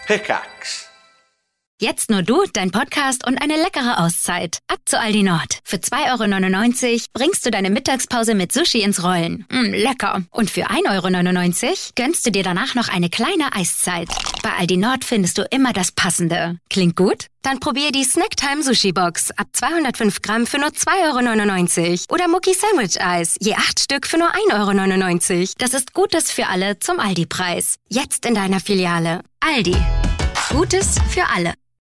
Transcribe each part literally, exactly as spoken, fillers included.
Pickaxe. Jetzt nur du, dein Podcast und eine leckere Auszeit. Ab zu Aldi Nord. Für zwei Euro neunundneunzig bringst du deine Mittagspause mit Sushi ins Rollen. Mm, lecker. Und für ein Euro neunundneunzig gönnst du dir danach noch eine kleine Eiszeit. Bei Aldi Nord findest du immer das Passende. Klingt gut? Dann probier die Snacktime Sushi Box ab zweihundertfünf Gramm für nur zwei Euro neunundneunzig. Oder Mucki Sandwich Eis, je acht Stück für nur ein Euro neunundneunzig. Das ist Gutes für alle zum Aldi-Preis. Jetzt in deiner Filiale. Aldi. Gutes für alle.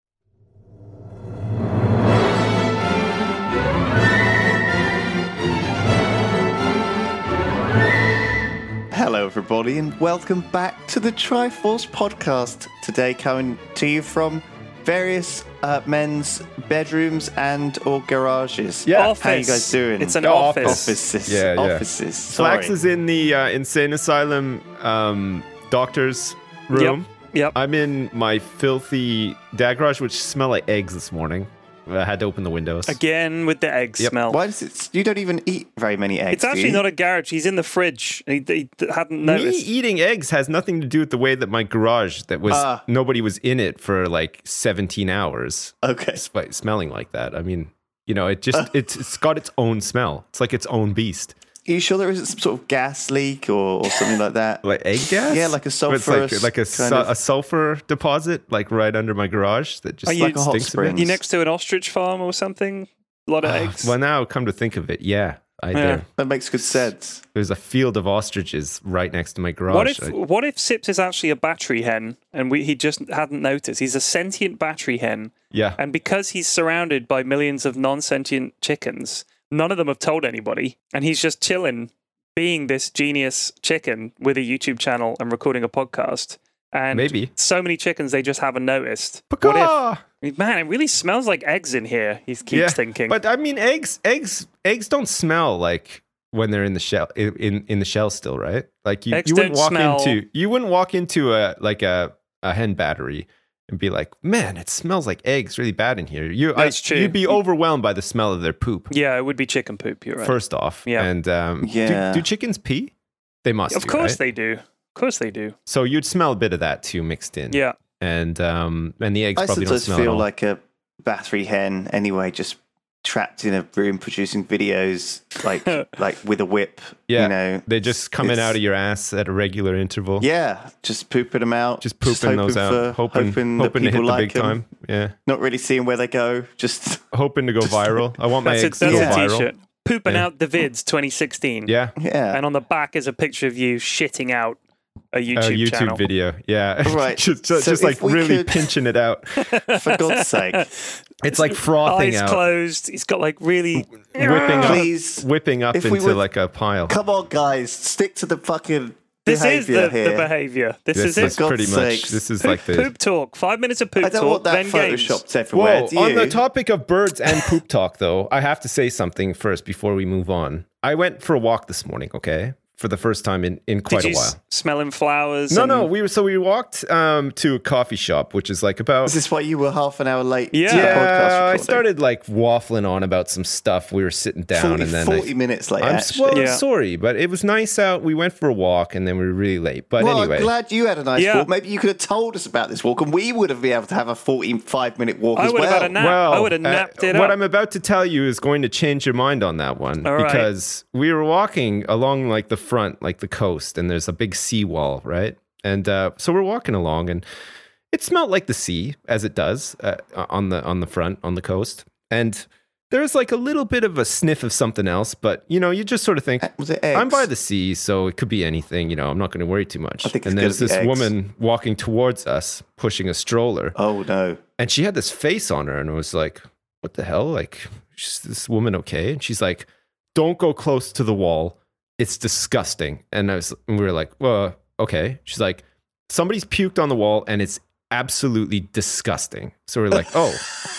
Hello everybody and welcome back to the Triforce podcast. Today coming to you from various uh, men's bedrooms and or garages. Yeah. How are you guys doing? It's an No, office. Offices. Yeah, yeah. Offices. Flax Sorry. is in the uh, insane asylum um, doctor's room. Yep. Yep. I'm in my filthy dad garage, which smell like eggs this morning. I had to open the windows. Again with the egg Yep. smell. Why does it? You don't even eat very many eggs. It's do actually you? not a garage. He's in the fridge. He, he hadn't Me noticed. eating eggs has nothing to do with the way that my garage that was Ah. nobody was in it for like seventeen hours. Okay. Despite smelling like that. I mean, you know, it just it's it's got its own smell. It's like its own beast. Are you sure there isn't some sort of gas leak or, or something like that? Like egg gas? Yeah, like a It's sulfurous like, like a, kind su- of- a sulfur deposit, like right under my garage that just Are you- Like a hot stinks a bit. spring. You next to an ostrich farm or something? A lot of Ah, eggs. Well, now come to think of it, yeah, I Yeah. do. That makes good sense. There's a field of ostriches right next to my garage. What if I- what if Sips is actually a battery hen and we, he just hadn't noticed? He's a sentient battery hen, yeah, and because he's surrounded by millions of non-sentient chickens, none of them have told anybody, and he's just chilling, being this genius chicken with a YouTube channel and recording a podcast. And Maybe. so many chickens they just haven't noticed. Paka! What if? Man, it really smells like eggs in here. He keeps yeah. thinking. But I mean, eggs, eggs, eggs don't smell like when they're in the shell, in in the shell still, right? Like you, Eggs you wouldn't don't walk smell- into you wouldn't walk into a like a, a hen battery and be like, man, it smells like eggs really bad in here. You, That's I, true. You'd be overwhelmed by the smell of their poop. Yeah, it would be chicken poop. You're right. First off, Yeah. and um, Yeah. do, do chickens pee? They must. of do, course right? they do. Of course they do. So you'd smell a bit of that too mixed in. Yeah. And um and the eggs I probably don't sometimes smell at feel all. like a battery hen anyway, just trapped in a room producing videos, like like with a whip. yeah, You know, they're just coming it's- out of your ass at a regular interval. Yeah, just pooping them out. Just pooping those out, for, hoping, hoping, hoping, that to hit people the like big 'em. time. Yeah, Not really seeing where they go. Just hoping to go viral. I want my That's a, eggs to that's go a viral. t-shirt. Pooping Yeah. out the vids twenty sixteen. Yeah, yeah. And on the back is a picture of you shitting out a YouTube, a YouTube channel. video. Yeah, Right. just just, So just if like we really could- pinching it out. For God's sake, It's like frothing Eyes out, closed. He's got like really whipping up, please. whipping up If we into would- like a pile. Come on, guys, stick to the fucking This is behavior the, here. the behavior. This, This is it. is pretty God's much. sakes. This is Poop, like the poop talk. Five minutes of poop I don't talk. want that then games. photoshopped everywhere. Whoa, do on you? the topic of birds and poop talk, though, I have to say something first before we move on. I went for a walk this morning, okay? For the first time in, in quite Did a you while. s- smelling flowers? No, and- no, we were so we walked um, to a coffee shop, which is like about. Is this why you were half an hour late? Yeah. to the podcast yeah, I recording? started like waffling on about some stuff. We were sitting down, forty, and then forty I, minutes late. I'm actually. well, I'm Yeah. sorry, but it was nice out. We went for a walk, and then we were really late. But Well, anyway, I'm glad you had a nice Yeah. walk. Maybe you could have told us about this walk, and we would have been able to have a forty-five minute walk I as would well. have had a nap. well, I would have uh, napped it what up. I'm about to tell you is going to change your mind on that one All right. because we were walking along like the front, like the coast, and there's a big seawall, right? And uh, so we're walking along, and it smelled like the sea, as it does uh, on the on the front on the coast, and there's like a little bit of a sniff of something else, but you know, you just sort of think, Was it eggs? I'm by the sea, so it could be anything. You know, I'm not going to worry too much. I think it's and there's gonna this be eggs. woman walking towards us, pushing a stroller, Oh no! and she had this face on her, and I was like, "What the hell? Like, is this woman okay?" And she's like, "Don't go close to the wall. It's disgusting." And I was, and we were like, "Well, okay." She's like, "Somebody's puked on the wall, and it's absolutely disgusting." So we're like, "Oh."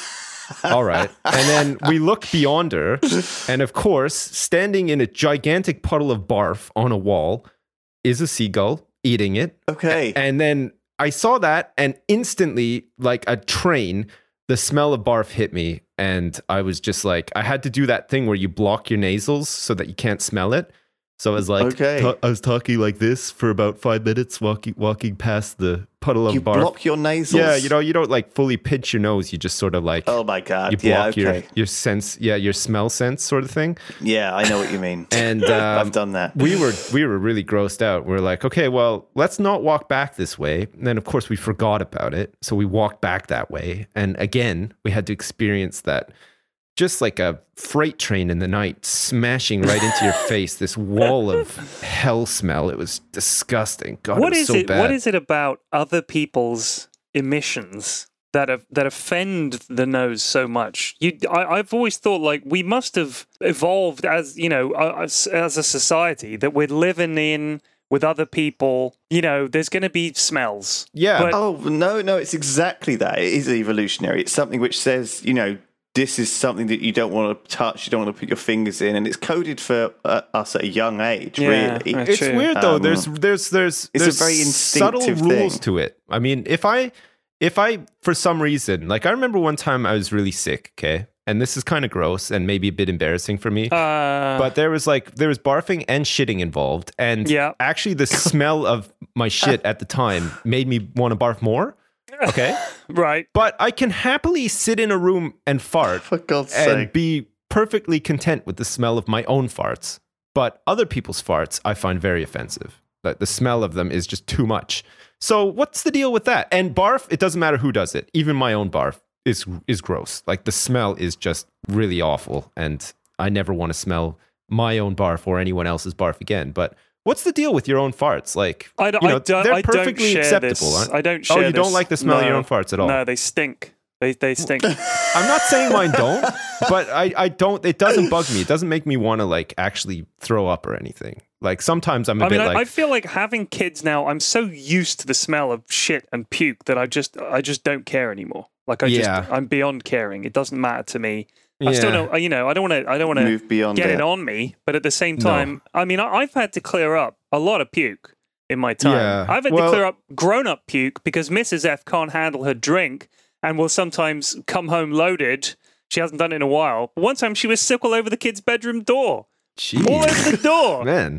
All right. And then we look beyond her, and of course, standing in a gigantic puddle of barf on a wall is a seagull eating it. Okay. And then I saw that, and instantly, like a train, the smell of barf hit me. And I was just like, I had to do that thing where you block your nasals so that you can't smell it. So I was like, Okay. ta- I was talking like this for about five minutes, walking walking past the puddle of You barf. block your nasals. Yeah, you know, you don't like fully pinch your nose. You just sort of like, Oh my god. you block Yeah. Okay. your your sense, yeah, your smell sense sort of thing. Yeah, I know what you mean. And um, I've done that. we were we were really grossed out. We're like, okay, well, let's not walk back this way. And then of course we forgot about it, so we walked back that way. And again, we had to experience that. Just like a freight train in the night smashing right into your face, this wall of hell smell. It was disgusting. God, What it was is so it? bad. What is it about other people's emissions that have, that offend the nose so much? You, I, I've always thought like we must have evolved as you know as, as a society that we're living in with other people. You know, there's going to be smells. Yeah. But- Oh no, no, it's exactly that. It is evolutionary. It's something which says, you know, this is something that you don't want to touch, you don't want to put your fingers in, and it's coded for uh, us at a young age. Yeah, really, right. It's True. weird though. Um, there's there's there's it's a there's very subtle instinctive rules thing. to it. I mean, if I if I for some reason, like I remember one time I was really sick, okay? And this is kind of gross and maybe a bit embarrassing for me. Uh, But there was like there was barfing and shitting involved, and Yeah. actually the smell of my shit at the time made me want to barf more. Okay, right. but I can happily sit in a room and fart for God's and sake. be perfectly content with the smell of my own farts. But other people's farts I find very offensive. Like the smell of them is just too much. So what's the deal with that? And barf, it doesn't matter who does it. Even my own barf is is gross. Like the smell is just really awful, and I never want to smell my own barf or anyone else's barf again. But what's the deal with your own farts? Like, I don't, you know, I don't, they're I don't perfectly share acceptable. this. aren't- I don't share Oh, you don't this. like the smell of your No. own farts at all? No, they stink. They they stink. I'm not saying mine don't, but I, I don't, it doesn't bug me. It doesn't make me want to like actually throw up or anything. Like sometimes I'm a I bit mean, I, like, I feel like having kids now, I'm so used to the smell of shit and puke that I just I just don't care anymore. Like I Yeah. just I'm beyond caring. It doesn't matter to me. I still Yeah. don't, you know, I don't want to I don't want to Move beyond get it. it on me, but at the same No. time, I mean, I, I've had to clear up a lot of puke in my time. Yeah. I've had Well- to clear up grown-up puke because Missus F can't handle her drink and will sometimes come home loaded. She hasn't done it in a while. One time she was sick all over the kid's bedroom door. Jeez, All over the door. man.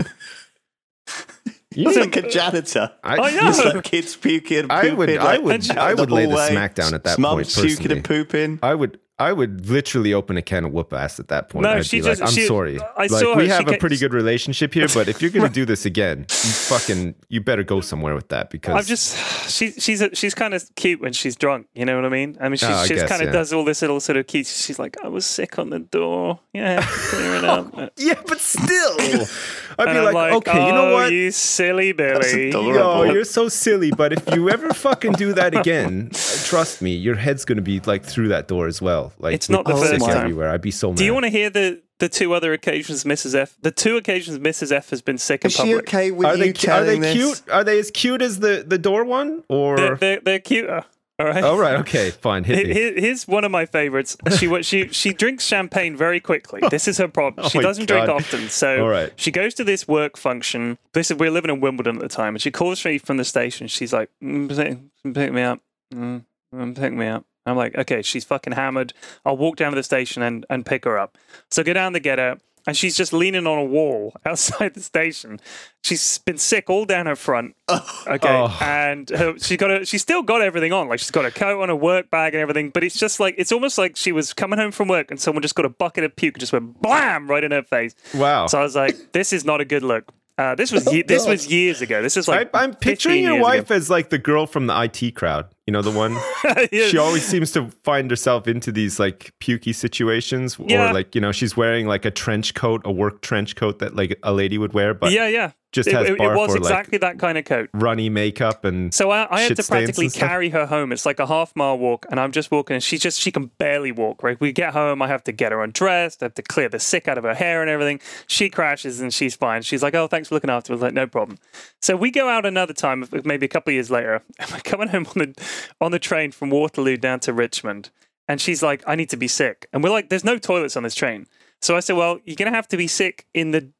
You're like a janitor. I, I know. Just like kids puking, I pooping. would- like, I would- out I the would lay the hallway. smack down at that Mum's point, puking and pooping. I would, I would literally open a can of whoop ass at that point. No, I'd she be just- like, I'm she- sorry. I like, saw her. we She have a ca- pretty good relationship here, but if you're going to do this again, you fucking, you better go somewhere with that because I've just she she's a, she's kind of cute when she's drunk. You know what I mean? I mean, she Oh, I she's guess, kind of yeah. does all this little sort of cute. She's like, I was sick on the door. Yeah, clear it up. yeah, but still, I'd And be I'm like, like, okay, you know "Oh, what? you silly Billy. adorable. Yo, you're so silly, but if you ever fucking do that again, trust me, your head's gonna be like through that door as well. Like It's not the with sick first time. everywhere. I'd be so mad. Do you want to hear the the two other occasions Missus F? The two occasions Missus F has been sick in Is she public. okay with Are you they are they telling this? cute? Are they as cute as the the door one? Or They're, they're they're cuter. All right. oh right, okay, fine. Hit me. Here- Here's one of my favorites. She wa- she she drinks champagne very quickly. This is her problem. Oh she my doesn't drink God. often, so All right. she goes to this work function. This is we're living in Wimbledon at the time, and she calls me from the station. She's like, mm, pick, pick me up, mm, mm, pick me up. I'm like, okay, she's fucking hammered. I'll walk down to the station and and pick her up. So I go down to get her. And she's just leaning on a wall outside the station. She's been sick all down her front. Okay, Oh. and her, she got a, she's still got everything on. Like she's got a coat on, a work bag, and everything. But it's just like it's almost like she was coming home from work, and someone just got a bucket of puke and just went blam right in her face. Wow. So I was like, this is not a good look. Uh, this was ye- this was years ago. This is like I, I'm picturing fifteen your years wife ago. as like the girl from the I T crowd. You know, the one Yeah. she always seems to find herself into these like pukey situations, Yeah. or like you know she's wearing like a trench coat, a work trench coat that like a lady would wear, but yeah, yeah. just it, has it, it barf was or, like, exactly that kind of coat. runny makeup and So I, I had shit to stains practically and stuff. carry her home. It's like a half mile walk, and I'm just walking, and she just she can barely walk. Right, we get home, I have to get her undressed, I have to clear the sick out of her hair and everything. She crashes, and she's fine. She's like, "Oh, thanks for looking after me." I was like, "No problem." So we go out another time, maybe a couple of years later, and we're coming home on the on the train from Waterloo down to Richmond, and she's like, "I need to be sick," and we're like, "There's no toilets on this train." So I said, well, you're going to have to be sick in the, the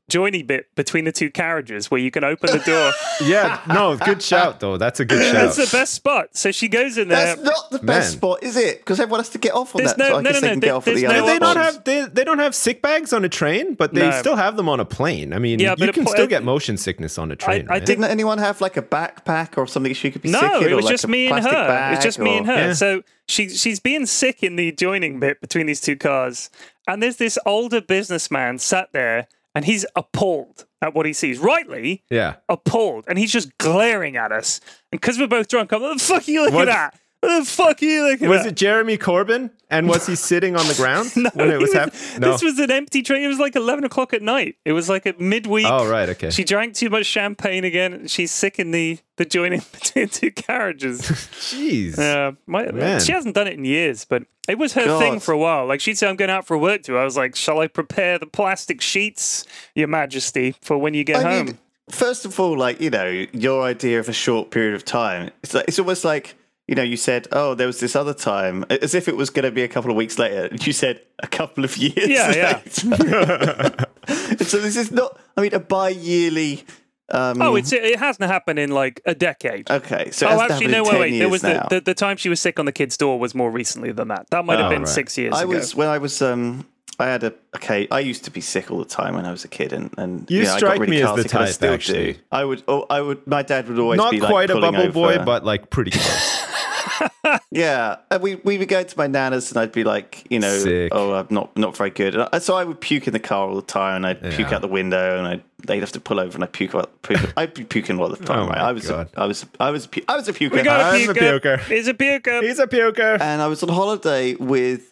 joiny bit between the two carriages where you can open the door. Yeah, no, good shout though. That's a good shout. That's the best spot. So she goes in there. That's not the best Man. spot, is it? Because everyone has to get off on There's that. no- so I no, guess no, they no, can there- get off at there's the no- other they don't ones. have they, they don't have sick bags on a train, but they No. still have them on a plane. I mean, Yeah, you but can it- still it- get motion sickness on a train. I right? Didn't anyone have like a backpack or something she could be No, sick in? it or was like just a me and plastic her. Bag It's just me or- and her. Yeah. So she she's being sick in the joining bit between these two cars, and there's this older businessman sat there, and he's appalled at what he sees. Rightly, Yeah. appalled, and he's just glaring at us. And because we're both drunk, I'm like, "What the fuck are you looking What- at? What the fuck are you looking Was at?" it Jeremy Corbyn? And was he sitting on the ground No, when it was he happening? No. This was an empty train. It was like eleven o'clock at night. It was like at midweek. Oh, right, okay. She drank too much champagne again. She's sick in the, the joining between two carriages. Jeez. Uh, my, Man. she hasn't done it in years, but it was her God. thing for a while. Like she'd say, "I'm going out for work too." I was like, "Shall I prepare the plastic sheets, Your Majesty, for when you get I home?" mean, first of all, like, you know, your idea of a short period of time, it's like, it's almost like, you know, you said, oh, there was this other time, as if it was going to be a couple of weeks later. And you said a couple of years Yeah, yeah. later. So this is not, I mean, a bi-yearly... Um, oh, it's it hasn't happened in like a decade. okay. So it oh, hasn't actually, happened no, in wait, ten wait. There years was the, now. the the time she was sick on the kid's door was more recently than that. That might have Oh, been right. six years I ago. was, when I was, um, I had a, okay, I used to be sick all the time when I was a kid. And, and You yeah, I got strike really me as car the sick, and I type, still actually. do. I would, oh, I would, my dad would always Not be like quite a pulling bubble boy, over- but like pretty close. Yeah, and we we would go to my nana's, and I'd be like, you know, Sick. oh, I'm not not very good. And I, so I would puke in the car all the time, and I'd puke Yeah. out the window, and I'd they'd have to pull over, and I'd puke. out- puke I'd be puking all the time. Oh right? my I was, a, God. I was, I was, a pu- I was a puker. we got a I'm a puker. puker. He's a puker. He's a puker. And I was on holiday with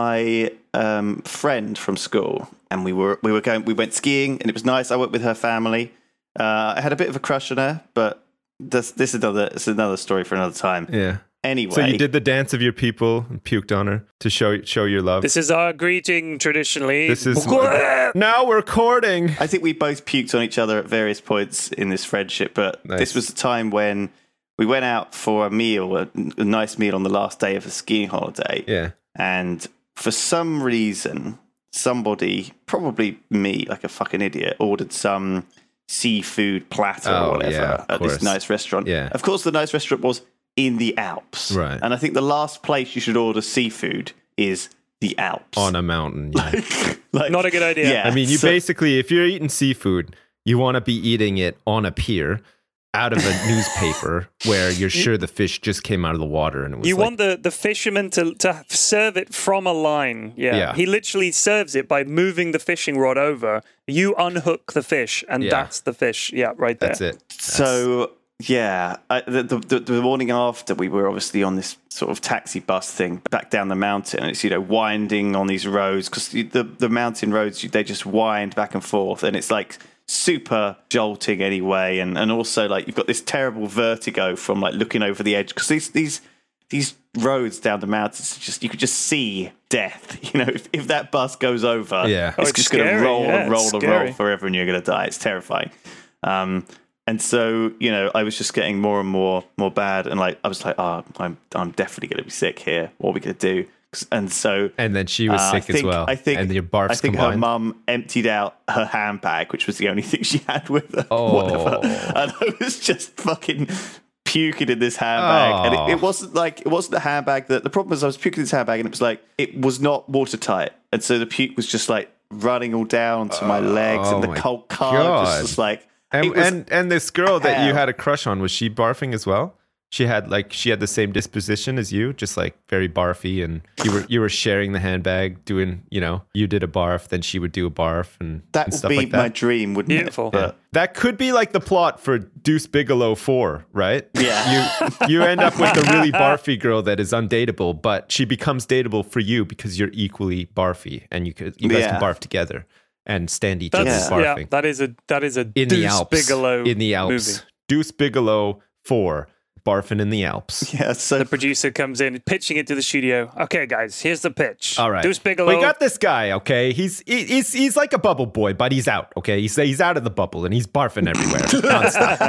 my um, friend from school, and we were we were going we went skiing, and it was nice. I went with her family. Uh, I had a bit of a crush on her, but this this is another it's another story for another time. Yeah. Anyway, So you did the dance of your people and puked on her to show show your love. This is our greeting traditionally. This is now we're courting. I think we both puked on each other at various points in this friendship, but Nice. this was the time when we went out for a meal, a, a nice meal on the last day of a skiing holiday. Yeah. And for some reason, somebody, probably me, like a fucking idiot, ordered some seafood platter Oh, or whatever yeah, of at course. this nice restaurant. Yeah. Of course, the nice restaurant was in the Alps. Right. And I think the last place you should order seafood is the Alps. On a mountain. Yeah. Like, Not a good idea. Yeah. I mean, you so- basically, if you're eating seafood, you want to be eating it on a pier out of a newspaper where you're sure the fish just came out of the water and it was You like, want the, the fisherman to, to serve it from a line. Yeah. Yeah. He literally serves it by moving the fishing rod over. You unhook the fish, and Yeah. that's the fish. Yeah, right there. that's it. So yeah, I, the, the the morning after, we were obviously on this sort of taxi bus thing back down the mountain, and it's, you know, winding on these roads because the the mountain roads, they just wind back and forth, and it's like super jolting anyway, and and also like you've got this terrible vertigo from like looking over the edge because these these these roads down the mountains, just you could just see death. You know, if, if that bus goes over, Yeah. Oh, it's, it's just going to scary, roll yeah, and roll it's and scary. roll forever, and you're going to die. It's terrifying. Um, and so, you know, I was just getting more and more more bad, and like I was like, oh, I'm I'm definitely going to be sick here. What are we going to do? And so, And then she was uh, sick I think, as well. I think, and your barfs I think her combined. mum emptied out her handbag, which was the only thing she had with her. Oh. Whatever. And I was just fucking puking in this handbag, and Oh. it, it wasn't like it wasn't a handbag that. The problem was I was puking in this handbag, and it was like it was not watertight, and so the puke was just like running all down to my legs, oh and the my cold card God. just was like. And, it was- and and this girl that you hell. had a crush on, was she barfing as well? She had like she had the same disposition as you, just like very barfy, and you were you were sharing the handbag, doing, you know, you did a barf, then she would do a barf, and, that and would stuff be like that. my dream, wouldn't Beautiful. it? But That could be like the plot for Deuce Bigelow four, right? Yeah. You you end up with the really barfy girl that is undateable, but she becomes dateable for you because you're equally barfy, and you could you guys Yeah. can barf together and stand each That's, other's yeah. barfing. that is a that is a in Deuce the Alps. Bigelow in the Alps. movie. Deuce Bigelow four, barfing in the Alps. yeah, so The producer comes in, pitching it to the studio. Okay, guys, here's the pitch. All right, Deuce Bigelow. we got this guy. Okay, he's he- he's he's like a bubble boy, but he's out. Okay, he's he's out of the bubble and he's barfing everywhere nonstop.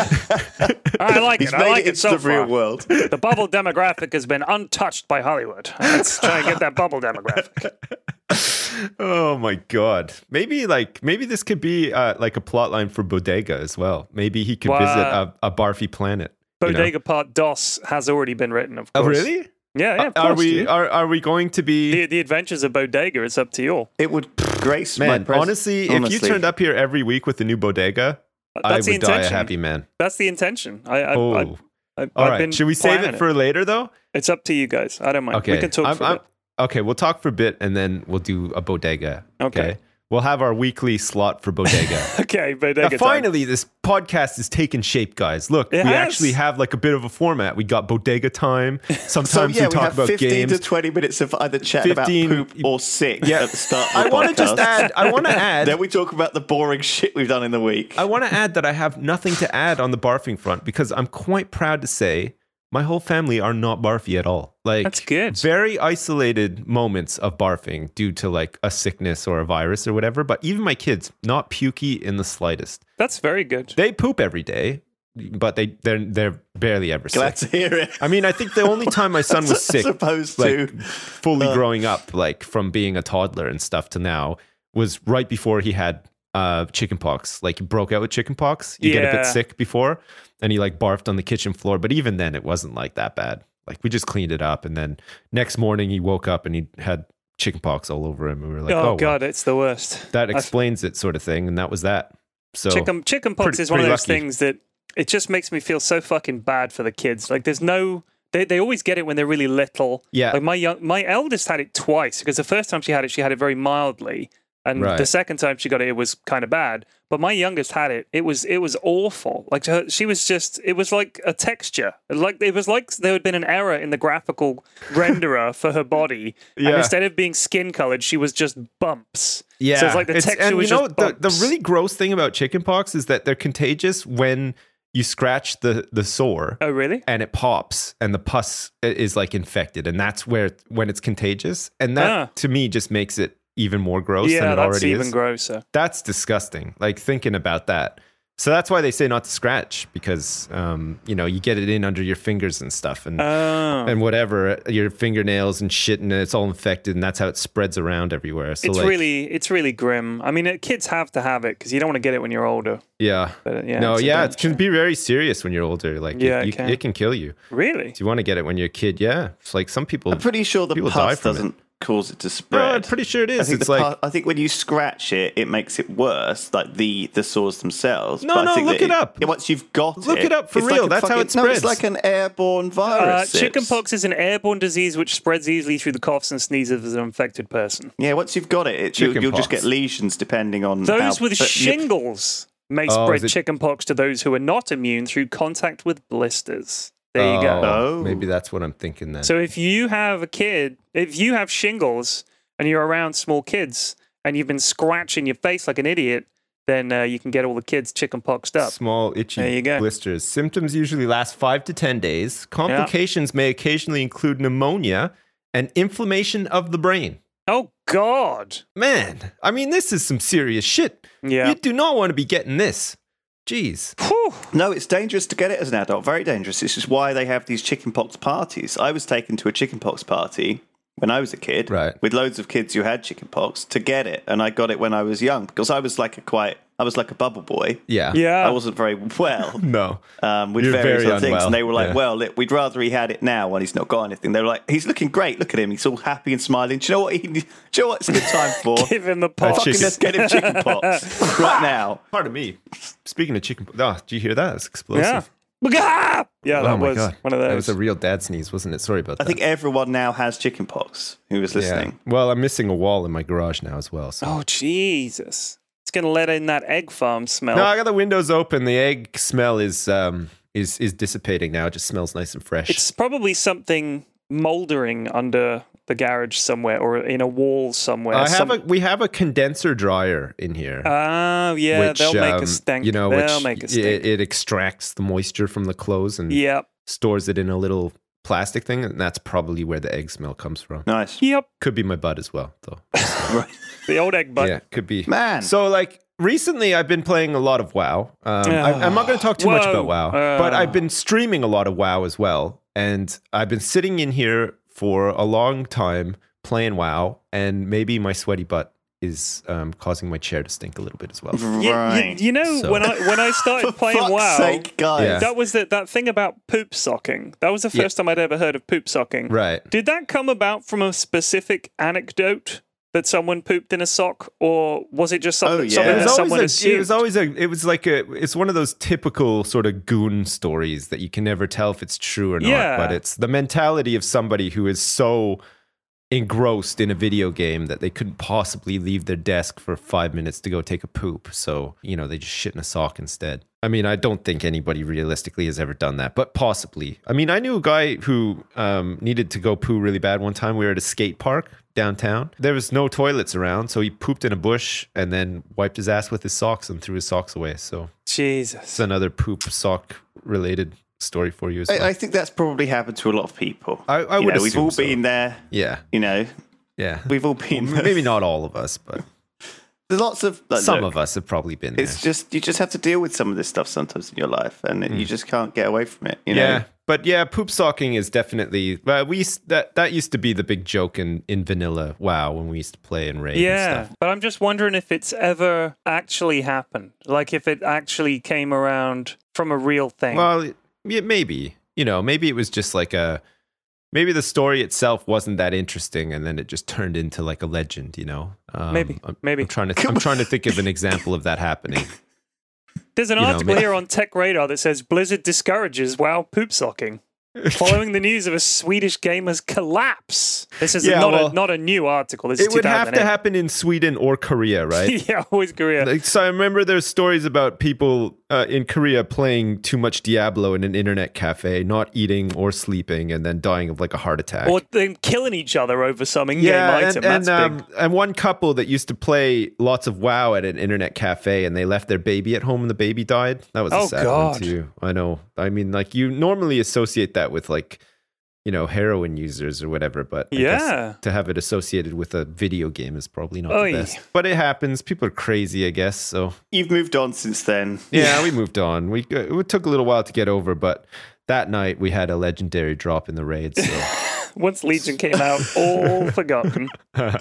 Okay, I like he's it. made I like it it into so the far. real world. The bubble demographic has been untouched by Hollywood. Let's try and get that bubble demographic. Oh my god. Maybe like maybe this could be uh, like a plot line for Bodega as well. Maybe he could Wow. visit a, a barfy planet. you know? Bodega Part Dos has already been written, of course. Oh really? Yeah, yeah. Of Uh, are course, we dude. are are we going to be The, the Adventures of Bodega, it's up to you. It would grace my Man, pres- honestly, honestly, if you turned up here every week with a new bodega, I That's the would die a intention. happy man. That's the intention. I, I, Oh. I, I, All I've right. been Should we save planning it for later though? It's up to you guys. I don't mind. Okay. We can talk I'm- for a I'm- bit. Okay, we'll talk for a bit and then we'll do a bodega. Okay. We'll have our weekly slot for bodega. Okay, Now, Bodega time. finally, this podcast is taking shape, guys. Look, It we has. actually have like a bit of a format. We got bodega time. Sometimes So yeah, we we, talk have about fifteen games. to twenty minutes of either chat fifteen about poop or sick Yeah. at the start. Of I the want to just podcast. add. I want to add. Then we talk about the boring shit we've done in the week. I want to add that I have nothing to add on the barfing front because I'm quite proud to say my whole family are not barfy at all. Like That's good. Very isolated moments of barfing due to like a sickness or a virus or whatever. But even my kids, not pukey in the slightest. That's very good. They poop every day, but they they're they're barely ever Glad sick. to hear it. I mean, I think the only time my son was sick, As opposed like to fully uh, growing up, like from being a toddler and stuff to now, was right before he had uh, chickenpox. Like he broke out with chickenpox. You get a bit Yeah. sick before, and he like barfed on the kitchen floor. But even then, it wasn't like that bad. Like we just cleaned it up, and then next morning he woke up and he had chickenpox all over him. And we were like, oh, oh, well, God, it's the worst. that I- explains it, sort of thing. And that was that. So Chicken chicken pox pretty- is one of pretty those lucky. things that it just makes me feel so fucking bad for the kids. Like there's no they, they always get it when they're really little. Yeah. Like my young my eldest had it twice because the first time she had it, she had it very mildly. And Right. the second time she got it, it was kind of bad. But my youngest had it. It was it was awful. Like her, she was just. It was like a texture. Like it was like there had been an error in the graphical renderer for her body. And Yeah. instead of being skin colored, she was just bumps. Yeah, So it's like the texture and was you know just the, the bumps. really gross thing about chickenpox is that they're contagious when you scratch the the sore Oh really? and it pops and the pus i- is like infected, and that's where when it's contagious, and that Ah. to me just makes it even more gross Yeah, than it that's already even is. grosser. That's disgusting. Like thinking about that. So that's why they say not to scratch because um, you know you get it in under your fingers and stuff and Oh. and whatever your fingernails and shit, and it's all infected, and that's how it spreads around everywhere. So it's like, really, it's really grim. I mean, uh, kids have to have it because you don't want to get it when you're older. yeah. But uh, yeah, no, it's a yeah, damn it can shame. be very serious when you're older. Like, Yeah, it, it you, can. it can kill you. Really. If you want to get it when you're a kid, yeah. It's like some people. I'm pretty sure the People die pus from it. doesn't cause it to no, spread. I'm pretty sure it I is. think, It's the like, pu- I think when you scratch it, it makes it worse, like the, the sores themselves. No, But I no, think look that it up. Once you've got it, Look it up for it's real. Like a That's how fucking- it No, it's spreads. like an airborne Uh, virus. Sips. chickenpox is an airborne disease which spreads easily through the coughs and sneezes of an infected person. Yeah, once you've got it, it you'll, you'll just Chickenpox. get lesions depending on Those how, with but you- shingles may Oh, spread is it- chickenpox to those who are not immune through contact with blisters. There you go. Oh. Maybe that's what I'm thinking then. So if you have a kid, if you have shingles and you're around small kids and you've been scratching your face like an idiot, then uh, you can get all the kids chickenpoxed up. Small, itchy There you go. blisters. Symptoms usually last five to ten days. Complications may occasionally include pneumonia and inflammation of the brain. Oh God! Man, I mean, this is some serious shit. Yeah. You do not want to be getting this. Jeez. Whew. No, it's dangerous to get it as an adult. Very dangerous. This is why they have these chickenpox parties. I was taken to a chickenpox party when I was a kid, Right. with loads of kids who had chickenpox to get it, and I got it when I was young because I was like a quite, I was like a bubble boy. Yeah. Yeah. I wasn't very well No. um, with You're various very other things, unwell, and they were like, yeah. "Well, look, we'd rather he had it now when he's not got anything." They were like, "He's looking great. Look at him. He's all happy and smiling. Do you know what? He, do you know what? It's a good time for. Give him the pot. Fucking chicken. let's get him chickenpox right now." Pardon me. Speaking of chicken, oh, do you hear that? It's explosive. Yeah. Yeah, that Oh my was god, one of that those. was a real dad sneeze, wasn't it? Sorry about I that. think everyone now has chickenpox who was Yeah. listening. Well, I'm missing a wall in my garage now as well. So. Oh Jesus! It's gonna let in that egg farm smell. No, I got the windows open. The egg smell is um is is dissipating now. It just smells nice and fresh. It's probably something mouldering under the garage somewhere or in a wall somewhere. I have Some- a we have a condenser dryer in here. Oh yeah, which, they'll make um, a stink. You know, they'll which make a it, stink. it extracts the moisture from the clothes and Yep. stores it in a little plastic thing, and that's probably where the egg smell comes from. Nice. Yep. Could be my butt as well, though. Right. The old egg butt. yeah, could be. Man. So, like, recently I've been playing a lot of WoW. Um, I, I'm not going to talk too much Whoa. about WoW, Uh. but I've been streaming a lot of WoW as well. And I've been sitting in here for a long time playing WoW, and maybe my sweaty butt is um, causing my chair to stink a little bit as well. You, Right. you, you know, So- when I when I started For playing fuck's WoW, sake, guys. Yeah. that was the, that thing about poop socking. That was the Yeah. first time I'd ever heard of poop socking. Right. Did that come about from a specific anecdote that someone pooped in a sock, or was it just something, Oh, yeah. something It It that was, someone always a, assumed? it was always a. It was like a. It's one of those typical sort of goon stories that you can never tell if it's true or not. Yeah. But it's the mentality of somebody who is so engrossed in a video game that they couldn't possibly leave their desk for five minutes to go take a poop. So, you know, they just shit in a sock instead. I mean, I don't think anybody realistically has ever done that, but possibly. I mean, I knew a guy who um, needed to go poo really bad one time. We were at a skate park downtown. There was no toilets around, so he pooped in a bush and then wiped his ass with his socks and threw his socks away. So Jesus. it's another poop sock related story for you as well. I, I think that's probably happened to a lot of people. I, I You would know, we've assume all so. been there. Yeah, You know, yeah. we've all been Well, there. maybe not all of us, but There's lots of like, some look, of us have probably been there. It's just you just have to deal with some of this stuff sometimes in your life, and you just can't get away from it. You know? Yeah, but yeah, poop socking is definitely. Uh, we used, that that used to be the big joke in, in vanilla WoW when we used to play and raid. Yeah, and stuff. but I'm just wondering if it's ever actually happened. Like if it actually came around from a real thing. Well, yeah, maybe you know, maybe it was just like a. Maybe the story itself wasn't that interesting, and then it just turned into like a legend. You know, um, Maybe, I'm, maybe. I'm trying to. I'm trying to think of an example of that happening. There's an you know, article ma- here on Tech Radar that says Blizzard discourages WoW poop socking. Following the news of a Swedish gamer's collapse. This is Yeah, not well, a not a new article. This is It would have to two thousand eight. happen in Sweden or Korea, right? Yeah, always Korea. Like, so I remember there's stories about people uh, in Korea playing too much Diablo in an internet cafe, not eating or sleeping, and then dying of like a heart attack. Or them killing each other over some in-game yeah, item. and, and, That's um, big. and one couple that used to play lots of WoW at an internet cafe, and they left their baby at home, and the baby died. That was a Oh, sad God. one too. I know. I mean, like you normally associate that with like, you know, heroin users or whatever, but I guess Yeah. to have it associated with a video game is probably not Oy. the best. But it happens. People are crazy, I guess. So You've moved on since then. yeah, we moved on. We it took a little while to get over, but that night we had a legendary drop in the raid. So Once Legion came out, all forgotten.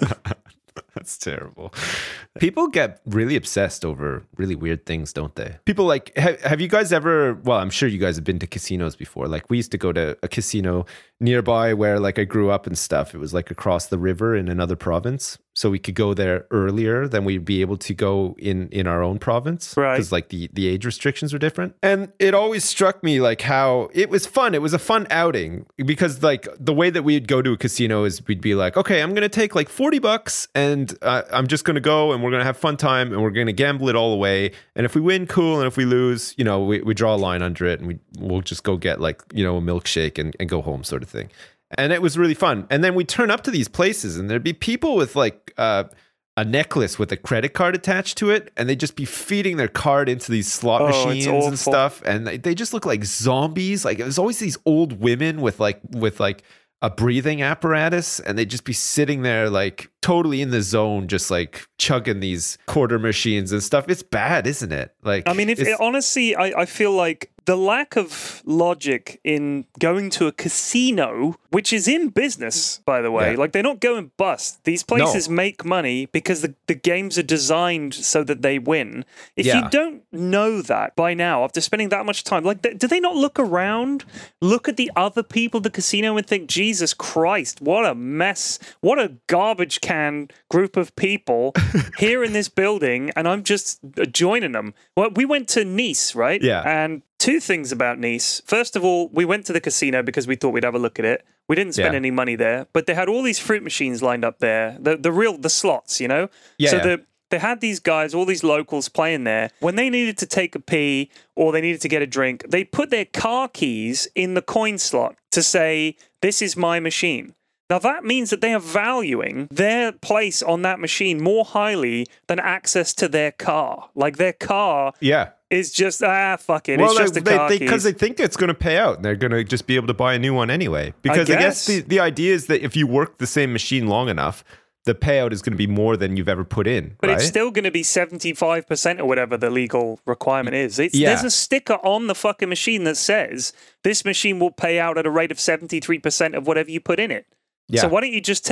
that's terrible. People get really obsessed over really weird things, don't they? People like have, have you guys ever? Well, I'm sure you guys have been to casinos before. Like we used to go to a casino nearby where like I grew up and stuff. It was like across the river in another province, so we could go there earlier than we'd be able to go in in our own province, Right. Because like the the age restrictions were different. And it always struck me like how it was fun. It was a fun outing because like the way that we'd go to a casino is we'd be like, okay, I'm gonna take like forty bucks and uh, I'm just gonna go and we're gonna have fun time and we're gonna gamble it all away. And if we win, cool. And if we lose, you know, we, we draw a line under it and we we'll just go get like, you know, a milkshake and, and go home sort of thing. And it was really fun. And then we turn up to these places and there'd be people with like uh, a necklace with a credit card attached to it. And they'd just be feeding their card into these slot Oh, it's machines awful. and stuff. And they, they just look like zombies. Like it was always these old women with like, with like, a breathing apparatus, and they'd just be sitting there like totally in the zone, just like chugging these quarter machines and stuff. It's bad, isn't it? Like, I mean, if it's- honestly, I, I feel like the lack of logic in going to a casino, which is in business, by the way, Yeah. like they're not going bust. These places make money because the, the games are designed so that they win. If Yeah. you don't know that by now, after spending that much time, like, th- do they not look around, look at the other people at the casino and think, Jesus Christ, what a mess, what a garbage can group of people here in this building, and I'm just uh, joining them. Well, we went to Nice, right? Yeah. And two things about Nice. First of all, we went to the casino because we thought we'd have a look at it. We didn't spend Yeah. any money there, but they had all these fruit machines lined up there. The the real the slots, you know? Yeah, So yeah. the they had these guys, all these locals playing there. When they needed to take a pee or they needed to get a drink, they put their car keys in the coin slot to say, "This is my machine." Now, that means that they are valuing their place on that machine more highly than access to their car. Like, their car yeah. is just, ah, fuck it. Well, it's just they, a car they, keys. because they think it's going to pay out and they're going to just be able to buy a new one anyway. Because I guess, guess. the, the idea is that if you work the same machine long enough, the payout is going to be more than you've ever put in. But right? it's still going to be seventy-five percent or whatever the legal requirement is. It's, Yeah. There's a sticker on the fucking machine that says this machine will pay out at a rate of seventy-three percent of whatever you put in it. Yeah. So why don't you just take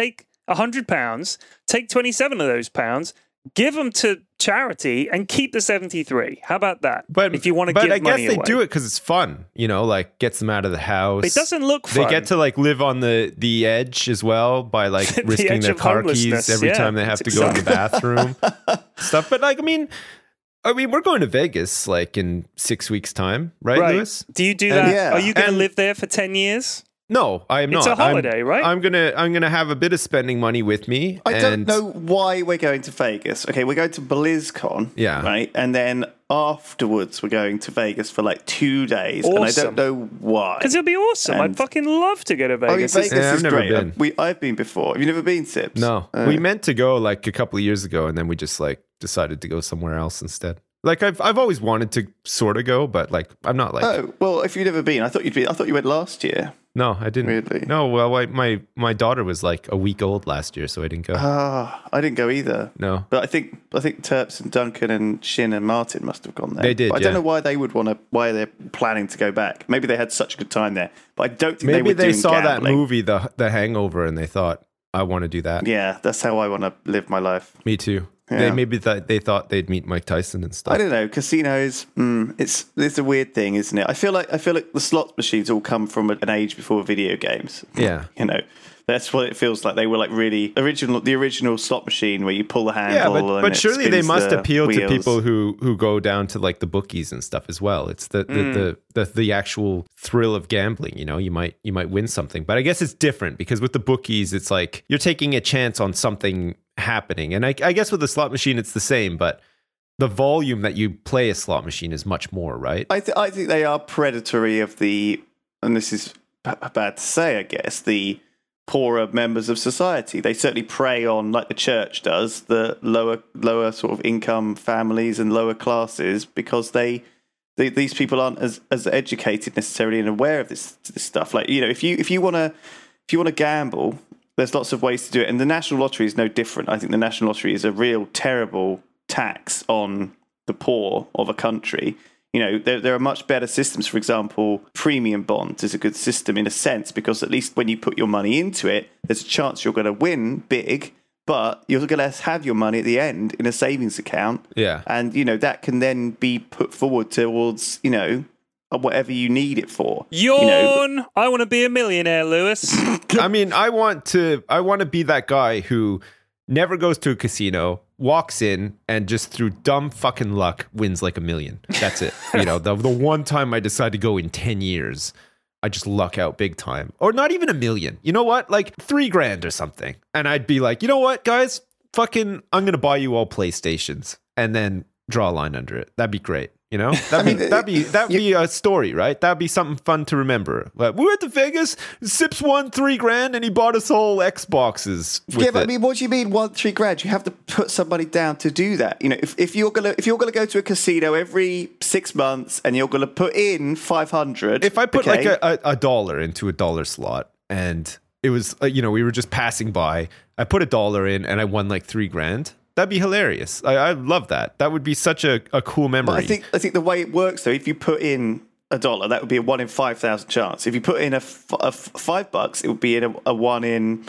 one hundred pounds, take twenty-seven of those pounds, give them to charity, and keep the seventy-three. How about that? But if you want to but give I guess money they away. do it because it's fun, you know, like gets them out of the house. It doesn't look fun. They get to like live on the, the edge as well by like The risking edge their of car keys homelessness, every yeah, time they have it's to go to the exciting. bathroom. Stuff. But like, I mean, I mean, we're going to Vegas like in six weeks' time, right, Right. Lewis? Do you do And- that? Yeah. Are you going to And- live there for ten years? No, I am It's not. a holiday, I'm, right? I'm gonna I'm gonna have a bit of spending money with me. I don't and know why we're going to Vegas. Okay, we're going to BlizzCon. Yeah. Right? And then afterwards, we're going to Vegas for like two days. And I Awesome. don't know why. Because it'll be awesome. I'd And- fucking love to go to I mean, Vegas. Vegas Yeah, I've is never great. been. We, I've been before. Have you never been, Sips? No, Uh, we meant to go like a couple of years ago, and then we just like decided to go somewhere else instead. Like I've I've always wanted to sort of go, but like I'm not like Oh, well, if you've never been, I thought you'd be. I thought you went last year. no, I didn't. Really? No, well, I, my my daughter was like a week old last year, so I didn't go. Ah, I didn't go either. no, But I think I think Terps and Duncan and Shin and Martin must have gone there. They did, But I yeah. don't know why they would want to. Why they're planning to go back. Maybe they had such a good time there. But I don't think they maybe were they, doing saw that gambling. movie, the the Hangover, and they thought I want to do that. Yeah, that's how I want to live my life. Me too. Yeah. They maybe th- they thought they'd meet Mike Tyson and stuff. I don't know. Casinos, mm, it's it's a weird thing, isn't it? I feel like I feel like the slot machines all come from an age before video games. Yeah. You know, that's what it feels like. They were like really original, the original slot machine where you pull the handle. Yeah, but, and but it surely they spins must the appeal to wheels. people who, who go down to like the bookies and stuff as well. It's the the, Mm. the, the the actual thrill of gambling. You know, you might you might win something, but I guess it's different because with the bookies, it's like you're taking a chance on something happening, and I, I guess with the slot machine, it's the same, but the volume that you play a slot machine is much more, right? I, th- I think they are predatory of the, and this is b- bad to say, I guess, the poorer members of society. They certainly prey on, like the church does, the lower lower sort of income families and lower classes because they, they these people aren't as, as educated necessarily and aware of this this stuff. Like, you know, if you if you want to if you want to gamble, there's lots of ways to do it, and the National Lottery is no different. I think the National Lottery is a real terrible tax on the poor of a country. You know, there, there are much better systems. For example, premium bonds is a good system in a sense because at least when you put your money into it, there's a chance you're going to win big, but you're going to have your money at the end in a savings account. Yeah. And, you know, that can then be put forward towards, you know, whatever you need it for. Yawn! You know, I want to be a millionaire, Lewis. I mean, I want to I want to be that guy who never goes to a casino, walks in, and just through dumb fucking luck wins like a million. That's it. You know, the the one time I decide to go in ten years, I just luck out big time. Or not even a million. You know what? Like three grand or something. And I'd be like, you know what, guys? Fucking, I'm going to buy you all PlayStations and then draw a line under it. That'd be great. You know, that'd be mean, that'd be that'd be a story, right? That'd be something fun to remember. Like, we were at the Vegas, Sips won three grand, and he bought us all Xboxes. With yeah, but it. I mean, what do you mean one three grand? You have to put somebody down to do that. You know, if, if you're gonna if you're gonna go to a casino every six months and you're gonna put in five hundred, if I put okay, like a, a, a dollar into a dollar slot, and it was uh, you know we were just passing by, I put a dollar in, and I won like three grand. That'd be hilarious. I, I love that. That would be such a, a cool memory. But I think I think the way it works though, if you put in a dollar, that would be a one in five thousand chance. If you put in a, f- a f- five bucks, it would be in a, a one in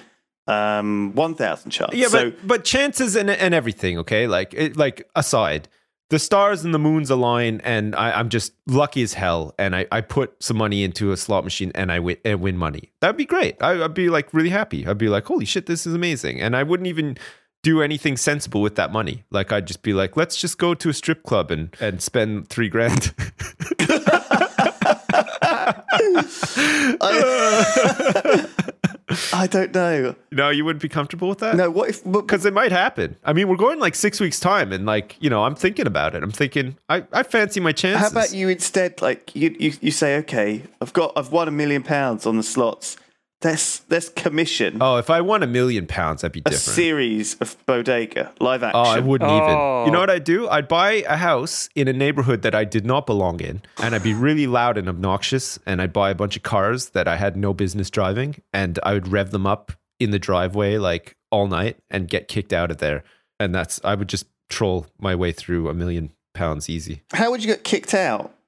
um, one thousand chance. Yeah, so, but but chances and and everything, okay? Like it, like aside, the stars and the moons align, and I, I'm just lucky as hell, and I, I put some money into a slot machine, and I win and win money. That'd be great. I, I'd be like really happy. I'd be like, holy shit, this is amazing, and I wouldn't even do anything sensible with that money. Like I'd just be like, let's just go to a strip club and and spend three grand. I, I don't know. No, you wouldn't be comfortable with that? No, what if? but- Because it might happen. I mean, we're going like six weeks time, and like you know, I'm thinking about it. I'm thinking, I, I fancy my chances. How about you instead? Like you, you, you say, okay, I've got, I've won a million pounds on the slots. Let's let's commission Oh, if I won a million pounds, that'd be a different. series of Bodega live action. Oh, I wouldn't Oh. even. You know what I'd do? I'd buy a house in a neighborhood that I did not belong in, and I'd be really loud and obnoxious, and I'd buy a bunch of cars that I had no business driving, and I would rev them up in the driveway like all night and get kicked out of there. And that's, I would just troll my way through a million pounds easy. How would you get kicked out?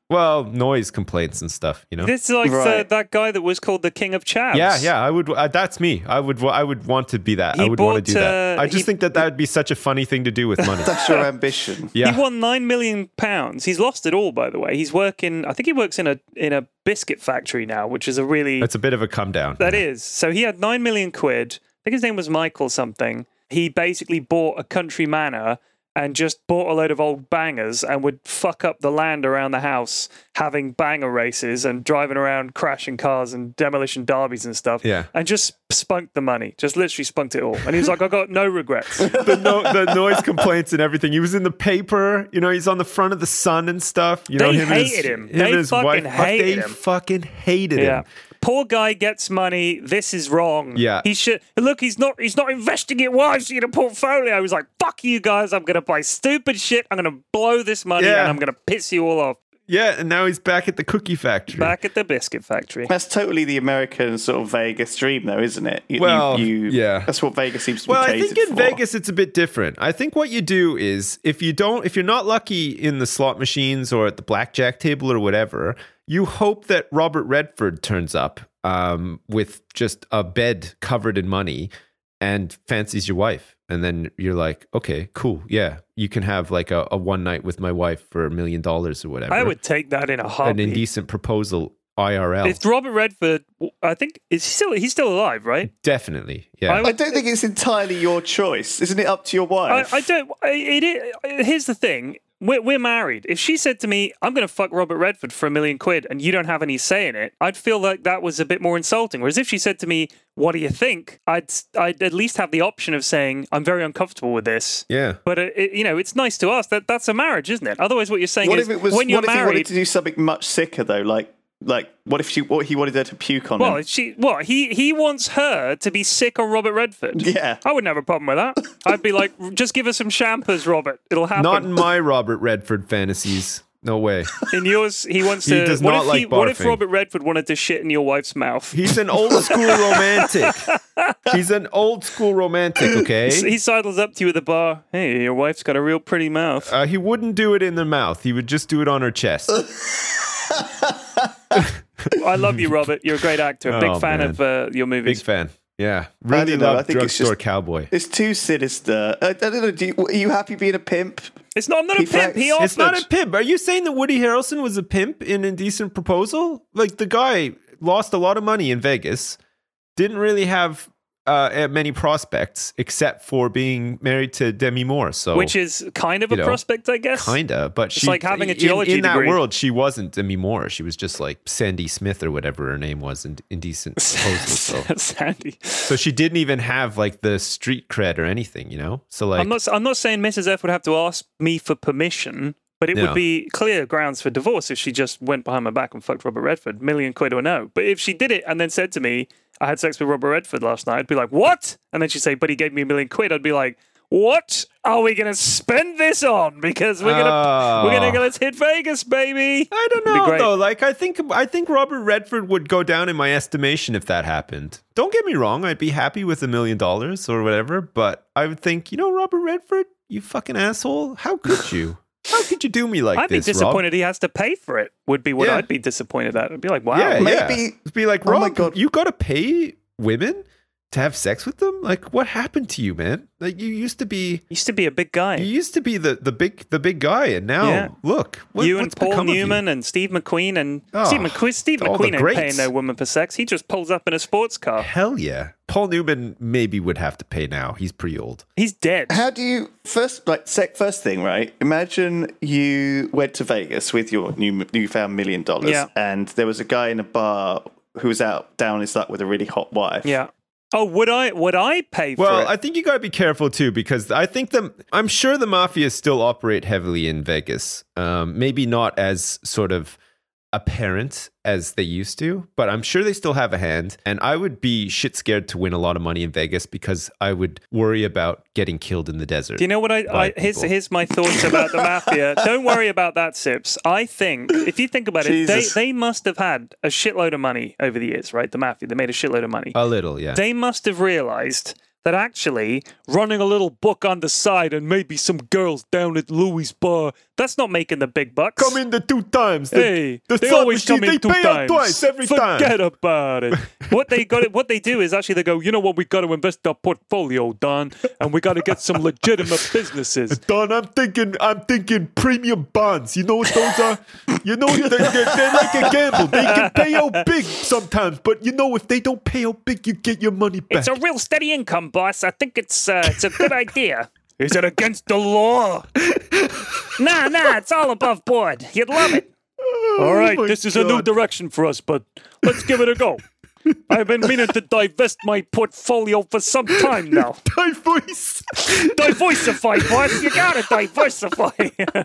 Well, noise complaints and stuff, you know. This is like Right. the, that guy that was called the King of Chavs. Yeah, yeah, I would. Uh, that's me. I would. I would want to be that. He I would want bought, to do that. uh, I just he- think that that would be such a funny thing to do with money. That's your ambition. Yeah. He won nine million pounds. He's lost it all, by the way. He's working. I think he works in a in a biscuit factory now, which is a really That's a bit of a come down. that is. So he had nine million quid. I think his name was Michael something. He basically bought a country manor and just bought a load of old bangers and would fuck up the land around the house, having banger races and driving around crashing cars and demolition derbies and stuff. Yeah. And just spunked the money, just literally spunked it all. And he was like, I got no regrets. the, no, the noise complaints and everything. He was in the paper. You know, he's on the front of the Sun and stuff. You know, They him and his, hated him. him They and his fucking wife. but hated they him. fucking hated Yeah. him. Poor guy gets money. This is wrong. Yeah. He should look, he's not he's not investing it wisely in a portfolio. He was like, fuck you guys, I'm gonna buy stupid shit, I'm gonna blow this money Yeah. and I'm gonna piss you all off. Yeah, and now he's back at the cookie factory. Back at the biscuit factory. That's totally the American sort of Vegas dream, though, isn't it? You, Well, you, you- yeah. That's what Vegas seems to Well, be I catered think in for. Vegas it's a bit different. I think what you do is if you don't, if you're not lucky in the slot machines or at the blackjack table or whatever, you hope that Robert Redford turns up um, with just a bed covered in money and fancies your wife. And then you're like, okay, cool. Yeah, you can have like a, a one night with my wife for a million dollars or whatever. I would take that in a An heartbeat. indecent proposal I R L. If Robert Redford, I think is he still he's still alive, right? Definitely. Yeah. I I don't think it's entirely your choice. Isn't it up to your I, wife? I don't. It, it, here's the thing: we're, we're married. If she said to me, "I'm going to fuck Robert Redford for a million quid," and you don't have any say in it, I'd feel like that was a bit more insulting. Whereas if she said to me, "What do you think?" I'd I'd at least have the option of saying, "I'm very uncomfortable with this." yeah. But it, it, you know, it's nice to us. That that's a marriage, isn't it? Otherwise, what you're saying what is if it was? when you're What if he wanted married. to do something much sicker though? Like, like what if she? What he wanted her to puke on Well, him? she what he he wants her to be sick on Robert Redford. Yeah. I wouldn't have a problem with that. I'd be like, just give her some shampoos, Robert. It'll happen. Not in my Robert Redford fantasies. No way. In yours, he wants He to. does what not if like he, What if barfing. Robert Redford wanted to shit in your wife's mouth? He's an old school romantic. He's an old school romantic, okay? He sidles up to you at the bar. Hey, your wife's got a real pretty mouth. Uh, he wouldn't do it in the mouth. He would just do it on her chest. I love you, Robert. You're a great actor. Oh, Big fan man. of uh, your Big movies. fan. Yeah. Really don't know. I love think it's Drugstore just- Cowboy. It's too sinister. I, I don't know. Do you, are you happy being a pimp? It's not. I'm not a P-Flex. pimp. He offered. It's not a pimp. Are you saying that Woody Harrelson was a pimp in Indecent Proposal? Like, the guy lost a lot of money in Vegas, didn't really have uh, many prospects except for being married to Demi Moore. So, Which is kind of a you know, prospect, I guess. Kinda, but she like having a in- geology in, that degree. world. She wasn't Demi Moore. She was just like Sandy Smith or whatever her name was in Indecent Proposal. So, Sandy. so she didn't even have like the street cred or anything, you know. So like, I'm not. I'm not saying Missus F would have to ask me for permission, but it No. would be clear grounds for divorce if she just went behind my back and fucked Robert Redford, million quid or no. But if she did it and then said to me, "I had sex with Robert Redford last night," I'd be like, "What?" And then she'd say, "But he gave me a million quid." I'd be like, "What are we gonna spend this on? Because we're gonna we're gonna Oh. let's hit Vegas, baby." I don't It'd be know great. though. Like, I think I think Robert Redford would go down in my estimation if that happened. Don't get me wrong. I'd be happy with a million dollars or whatever, but I would think, you know, Robert Redford, you fucking asshole. How could you? How could you do me like I'd be this, Rob? disappointed he has to pay for it. Would be what Yeah. I'd be disappointed at. I'd be like, "Wow." Yeah, Maybe- yeah. It'd be like, Oh Rob, my God. you got to pay women to have sex with them? Like, what happened to you, man? Like, you used to be, Used to be a big guy. you used to be the, the big, the big guy, and now Yeah. look, what, you and what's Paul become of you? Newman and Steve McQueen and Oh, Steve McQueen. Steve all the McQueen ain't paying greats. no woman for sex. He just pulls up in a sports car. Hell yeah, Paul Newman maybe would have to pay now. He's pretty old. He's dead. How do you first like sec first thing, right? Imagine you went to Vegas with your new newfound million dollars, Yeah. and there was a guy in a bar who was out down his luck with a really hot wife. Yeah. Oh, would I? Would I pay for Well, it? I think you got to be careful too, because I think the I'm sure the mafia still operate heavily in Vegas. Um, maybe not as sort of apparent as they used to, but I'm sure they still have a hand. And I would be shit scared to win a lot of money in Vegas because I would worry about getting killed in the desert. Do you know what I? by I here's people. here's my thoughts about the mafia. Don't worry about that, Sips. I think if you think about it, they Jesus. they must have had a shitload of money over the years, right? The mafia, they made a shitload of money. A little, yeah. They must have realized that actually running a little book on the side and maybe some girls down at Louis' bar, that's not making the big bucks. Come in the two times. The, hey, the they slot always machine, come in they two pay times. out twice every Forget time. Forget about it. What they got, what they do is actually they go, you know what, we got to invest our portfolio, Don, and we got to get some legitimate businesses. Don, I'm thinking, I'm thinking premium bonds. You know what those are? You know, they're, they're, they're like a gamble. They can pay out big sometimes, but you know, if they don't pay out big, you get your money back. It's a real steady income, boss. I think it's uh, it's a good idea. Is it against the law? nah, nah, it's all above board. You'd love it. Oh, all right, my this is God. a new direction for us, but let's give it a go. I've been meaning to divest my portfolio for some time now. Divorce. Diversify, boss. You gotta diversify.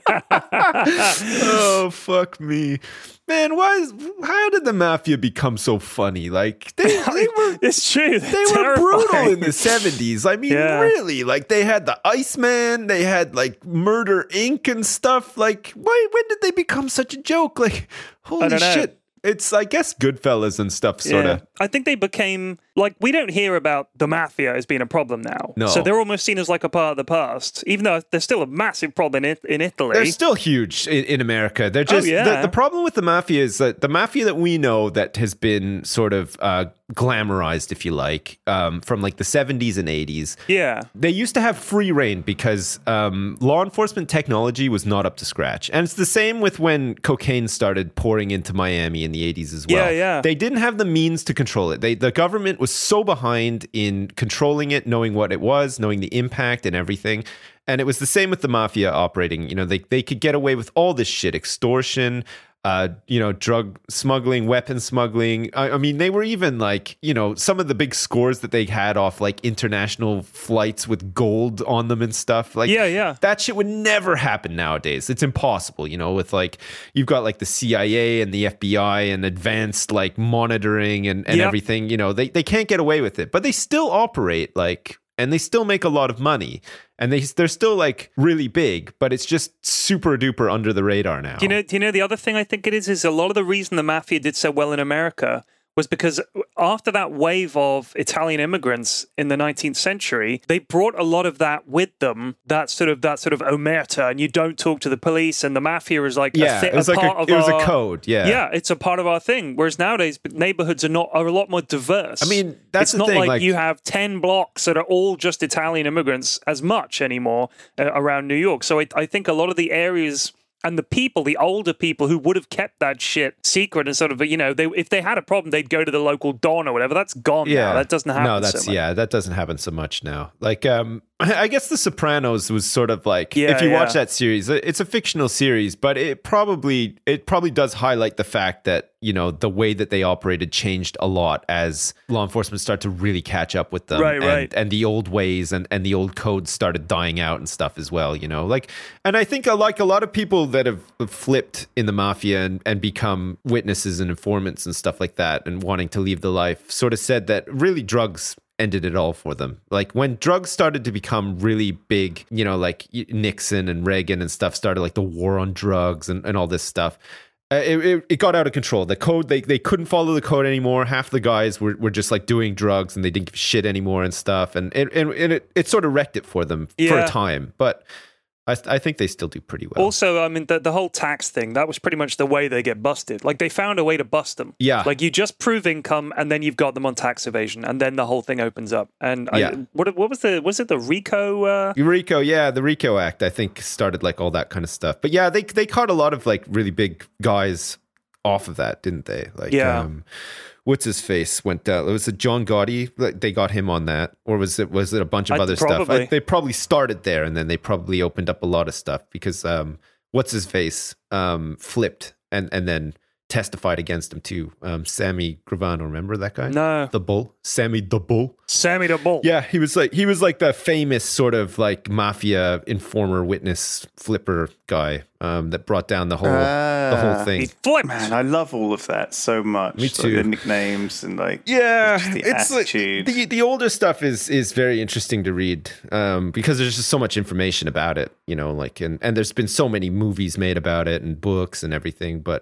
Oh, fuck me. Man, why is, how did the mafia become so funny? Like, they, they were... It's true. They were brutal in the seventies. I mean, Yeah. really. Like, they had the Iceman. They had, like, Murder Incorporated and stuff. Like, why? When did they become such a joke? Like, holy don't know. shit. It's, I guess, Goodfellas and stuff, sort of. Yeah. I think they became, like, we don't hear about the mafia as being a problem now. No. So they're almost seen as like a part of the past, even though there's still a massive problem in, it, in Italy. They're still huge in, in America. They're just, Oh, yeah. the, the problem with the mafia is that the mafia that we know that has been sort of uh, glamorized, if you like, um, from like the seventies and eighties. Yeah. They used to have free reign because um, law enforcement technology was not up to scratch. And it's the same with when cocaine started pouring into Miami in the eighties as well. Yeah, yeah. They didn't have the means to control it. They, the government was so behind in controlling it, knowing what it was, knowing the impact and everything. And it was the same with the mafia operating. You know, they, they could get away with all this shit, extortion, Uh, you know, drug smuggling, weapon smuggling. I, I mean, they were even like, you know, some of the big scores that they had off like international flights with gold on them and stuff. Like, Yeah, yeah. that shit would never happen nowadays. It's impossible, you know, with like, you've got like the C I A and the F B I and advanced like monitoring and, and Yep. everything, you know, they, they can't get away with it, but they still operate like, and they still make a lot of money. And they, they're still like really big, but it's just super duper under the radar now. Do you know? Do you know the other thing I think it is? Is a lot of the reason the mafia did so well in America was because after that wave of Italian immigrants in the nineteenth century, they brought a lot of that with them. That sort of that sort of omerta, and you don't talk to the police, and the mafia is like yeah, a, thi- it was a like part a, of it was our, a code. Yeah, yeah, it's a part of our thing. Whereas nowadays, neighborhoods are not are a lot more diverse. I mean, that's it's the not thing, like, like- you have ten blocks that are all just Italian immigrants as much anymore uh, around New York. So I, I think a lot of the areas. And the people, the older people who would have kept that shit secret and sort of, you know, they if they had a problem, they'd go to the local Don or whatever. That's gone yeah, now. That doesn't happen. No, that's so much. yeah, that doesn't happen so much now. Like, um, I guess The Sopranos was sort of like, Yeah, if you watch yeah. that series, it's a fictional series, but it probably it probably does highlight the fact that, you know, the way that they operated changed a lot as law enforcement started to really catch up with them, Right, and, right. and the old ways and, and the old codes started dying out and stuff as well. You know, like, and I think uh, like a lot of people that have flipped in the mafia and, and become witnesses and informants and stuff like that, and wanting to leave the life, sort of said that really drugs ended it all for them. Like when drugs started to become really big, you know, like Nixon and Reagan and stuff started, like the war on drugs and, and all this stuff. Uh, it, it, it got out of control. The code, they, they couldn't follow the code anymore. Half the guys were, were just like doing drugs and they didn't give a shit anymore and stuff. And, and, and it, it sort of wrecked it for them for Yeah. a time. But I, I think they still do pretty well. Also, I mean, the, the whole tax thing, that was pretty much the way they get busted. Like, they found a way to bust them. Yeah. Like, you just prove income, and then you've got them on tax evasion, and then the whole thing opens up. And Yeah. I, what what was the, was it the RICO? Uh... RICO, yeah, the RICO Act, I think, started like all that kind of stuff. But yeah, they they caught a lot of like really big guys off of that, didn't they? Like, Yeah. um, what's his face went down? Was it John Gotti? Like, they got him on that, or was it was it a bunch of I- other stuff? probably. I, they probably started there, and then they probably opened up a lot of stuff because um, what's his face um, flipped and and then testified against him too. Um, Sammy Gravano, remember that guy? No. The Bull, Sammy the Bull. Sammy the Bull. Yeah, he was like he was like the famous sort of like mafia informer, witness, flipper guy um, that brought down the whole the whole Ah. thing. He flipped. Man, I love all of that so much. Me Like, too. the nicknames and like Yeah, just the it's attitude. like the the older stuff is is very interesting to read um, because there's just so much information about it, you know, like and and there's been so many movies made about it and books and everything, but.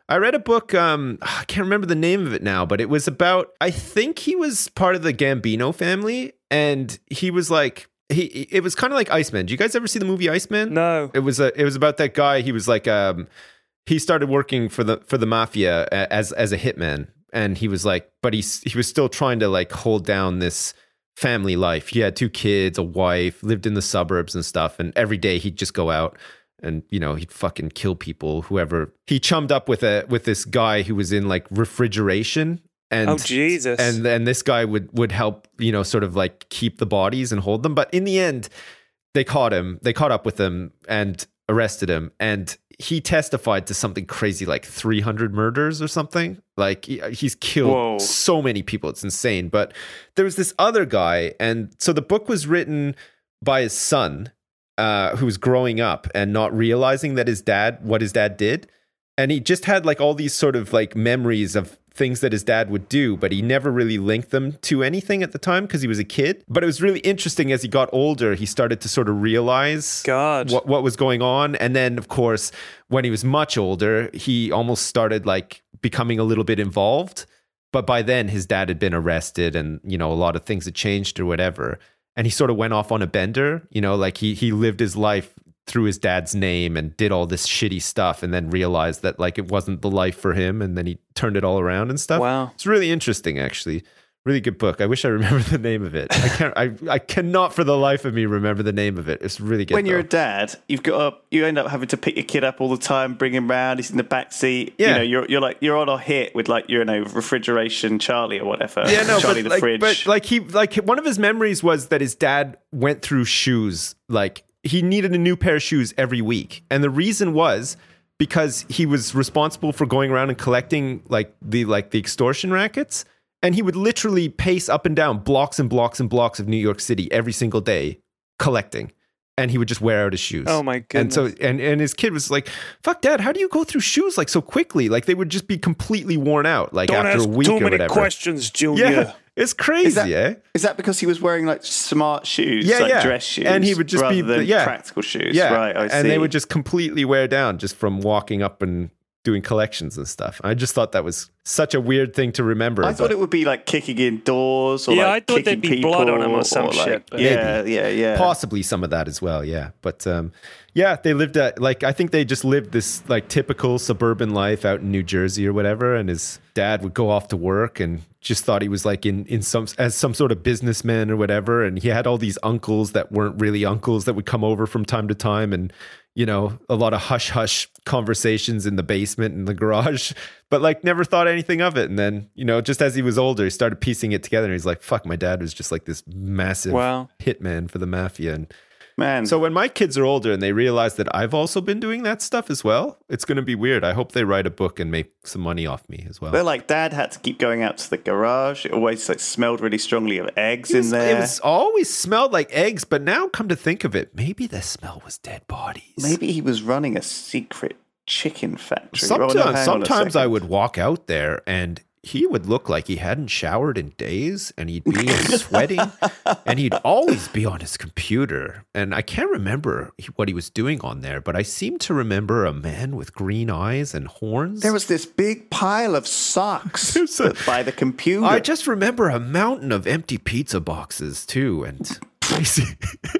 I read a book, um, I can't remember the name of it now, but it was about, I think he was part of the Gambino family, and he was like, he it was kind of like Iceman. Do you guys ever see the movie Iceman? No. It was a, it was about that guy. He was like, um, he started working for the for the mafia as as a hitman, and he was like, but he he was still trying to like hold down this family life. He had two kids, a wife, lived in the suburbs and stuff, and every day he'd just go out and, you know, he'd fucking kill people, whoever. He chummed up with a with this guy who was in like refrigeration, and oh Jesus, and and this guy would would help, you know, sort of like keep the bodies and hold them. But in the end, they caught him. They caught up with him and arrested him, and he testified to something crazy like three hundred murders or something. Like he, he's killed Whoa. so many people. It's insane. But there was this other guy, and so the book was written by his son, uh, who was growing up and not realizing that his dad, what his dad did. And he just had like all these sort of like memories of things that his dad would do, but he never really linked them to anything at the time because he was a kid. But it was really interesting as he got older, he started to sort of realize God. what, what was going on. And then, of course, when he was much older, he almost started like becoming a little bit involved. But by then, his dad had been arrested and, you know, a lot of things had changed or whatever. And he sort of went off on a bender, you know, like he he lived his life through his dad's name and did all this shitty stuff, and then realized that like it wasn't the life for him, and then he turned it all around and stuff. Wow. It's really interesting, actually. Really good book. I wish I remember the name of it. I can't. I, I cannot for the life of me remember the name of it. It's really good. When you're though. a dad, you've got to, you end up having to pick your kid up all the time, bring him round. He's in the back seat. Yeah. You know, you're you're like you're on a hit with like you know refrigeration Charlie or whatever. Yeah, no, Charlie but the like, fridge. but like he like one of his memories was that his dad went through shoes. Like he needed a new pair of shoes every week, and the reason was because he was responsible for going around and collecting like the like the extortion rackets. And he would literally pace up and down blocks and blocks and blocks of New York City every single day collecting. And he would just wear out his shoes. Oh my goodness. And so and, and his kid was like, fuck, Dad, how do you go through shoes like so quickly? Like they would just be completely worn out like Don't after ask a week too or many whatever. questions, Junior. Yeah. It's crazy, is that, eh? is that because he was wearing like smart shoes, Yeah, like yeah. dress shoes, And he would just rather be- than yeah. practical shoes? Yeah. Right, I and see. they would just completely wear down just from walking up and doing collections and stuff. I just thought that was such a weird thing to remember. I thought but- it would be like kicking in doors or Yeah, like I thought kicking there'd be people blood on him or some like- shit, but- Yeah, yeah, yeah. Possibly some of that as well, yeah. But um, yeah, they lived at like I think they just lived this like typical suburban life out in New Jersey or whatever. And his dad would go off to work and just thought he was like in in some as some sort of businessman or whatever. And he had all these uncles that weren't really uncles that would come over from time to time, and you know, a lot of hush hush conversations in the basement and the garage, but like never thought anything of it. And then, you know, just as he was older, he started piecing it together and he's like, fuck, my dad was just like this massive Wow. hitman for the mafia. And Man. so when my kids are older and they realize that I've also been doing that stuff as well, it's going to be weird. I hope they write a book and make some money off me as well. They're like, Dad had to keep going out to the garage. It always like smelled really strongly of eggs it was, in there. it was always smelled like eggs, but now come to think of it, maybe the smell was dead bodies. Maybe he was running a secret chicken factory. Oh, no, Sometimes, hang on a sometimes I second. would walk out there and he would look like he hadn't showered in days, and he'd be sweating, and he'd always be on his computer. And I can't remember what he was doing on there, but I seem to remember a man with green eyes and horns. There was this big pile of socks There's a- by the computer. I just remember a mountain of empty pizza boxes too, and crazy.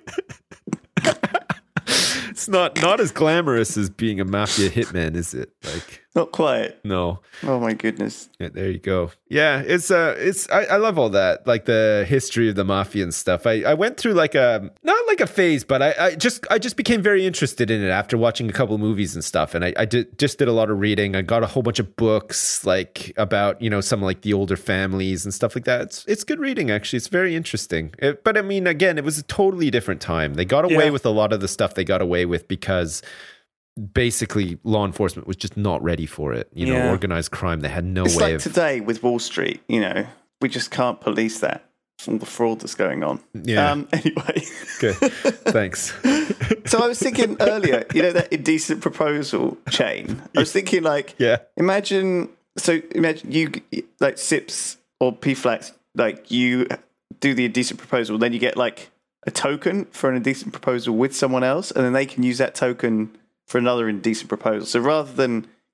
It's not not as glamorous as being a mafia hitman, is it? Like, Not quite. no. Oh my goodness. Yeah, there you go. Yeah, it's uh it's I, I love all that, like the history of the mafia and stuff. I, I went through like a not like a phase, but I, I just I just became very interested in it after watching a couple of movies and stuff. And I, I did just did a lot of reading. I got a whole bunch of books like about, you know, some like the older families and stuff like that. It's it's good reading actually. It's very interesting. It, but I mean, again, it was a totally different time. They got away Yeah. with a lot of the stuff they got away with because basically law enforcement was just not ready for it. You know, Yeah. organized crime. They had no It's way like of today with Wall Street, you know, we just can't police that. All the fraud that's going on. Yeah. Um, anyway. Okay, thanks. So I was thinking earlier, you know, that indecent proposal chain. I was thinking like, Yeah. imagine, so imagine you, like Sips or P-Flax, like you do the indecent proposal, then you get like a token for an indecent proposal with someone else, and then they can use that token for another indecent proposal. So rather than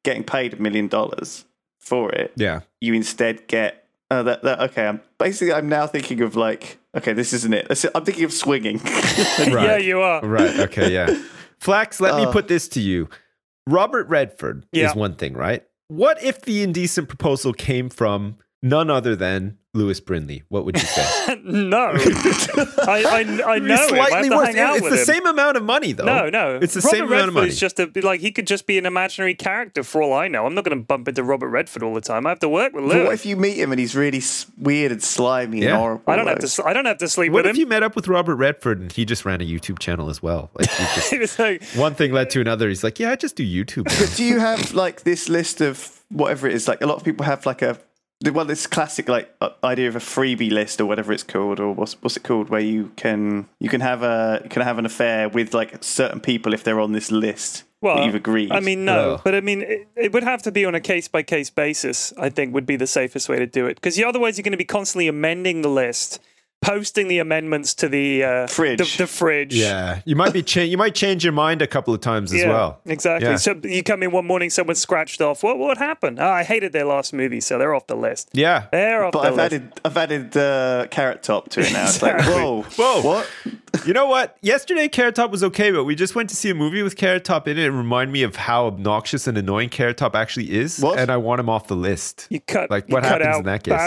getting paid a million dollars for it, Yeah. you instead get uh, that, that. Okay, I'm basically I'm now thinking of like, okay, this isn't it. This is- I'm thinking of swinging. Right. Yeah, you are. Right. Okay. Yeah. Flax, let me Uh. put this to you. Robert Redford Yeah. is one thing, right? What if the indecent proposal came from none other than Lewis Brindley? What would you say? No. I, I, I know him. I have Slightly to worse. hang out It's with the him. same amount of money, though. No, no. It's the Robert same Redford amount of money. is just a like he could just be an imaginary character for all I know. I'm not going to bump into Robert Redford all the time. I have to work with But what Lewis. if you meet him and he's really s- weird and slimy Yeah. and horrible? I don't have though? to. I don't have to sleep What with if him. you met up with Robert Redford and he just ran a YouTube channel as well? Like, he just, He was like, one thing led to another. He's like, yeah, I just do YouTube. now." But do you have like this list of whatever it is? Like a lot of people have like a well, this classic like uh, idea of a freebie list or whatever it's called, or what's what's it called, where you can you can have a you can have an affair with like certain people if they're on this list well, that you've agreed. I mean, no, Ugh. but I mean, it, it would have to be on a case by case basis. I think would be the safest way to do it because otherwise you're going to be constantly amending the list, posting the amendments to the uh, Fridge. the, the fridge. Yeah, you might be cha- you might change your mind a couple of times as Yeah, well. exactly. Yeah. So you come in one morning, someone scratched off. What what happened? Oh, I hated their last movie, so they're off the list. Yeah. They're off but the I've list. added I've added uh, Carrot Top to it now. It's like Exactly. whoa, Whoa. what? You know what? Yesterday, Carrot Top was okay, but we just went to see a movie with Carrot Top in it and remind me of how obnoxious and annoying Carrot Top actually is. What? And I want him off the list. You cut Like, you what cut happens out in that case?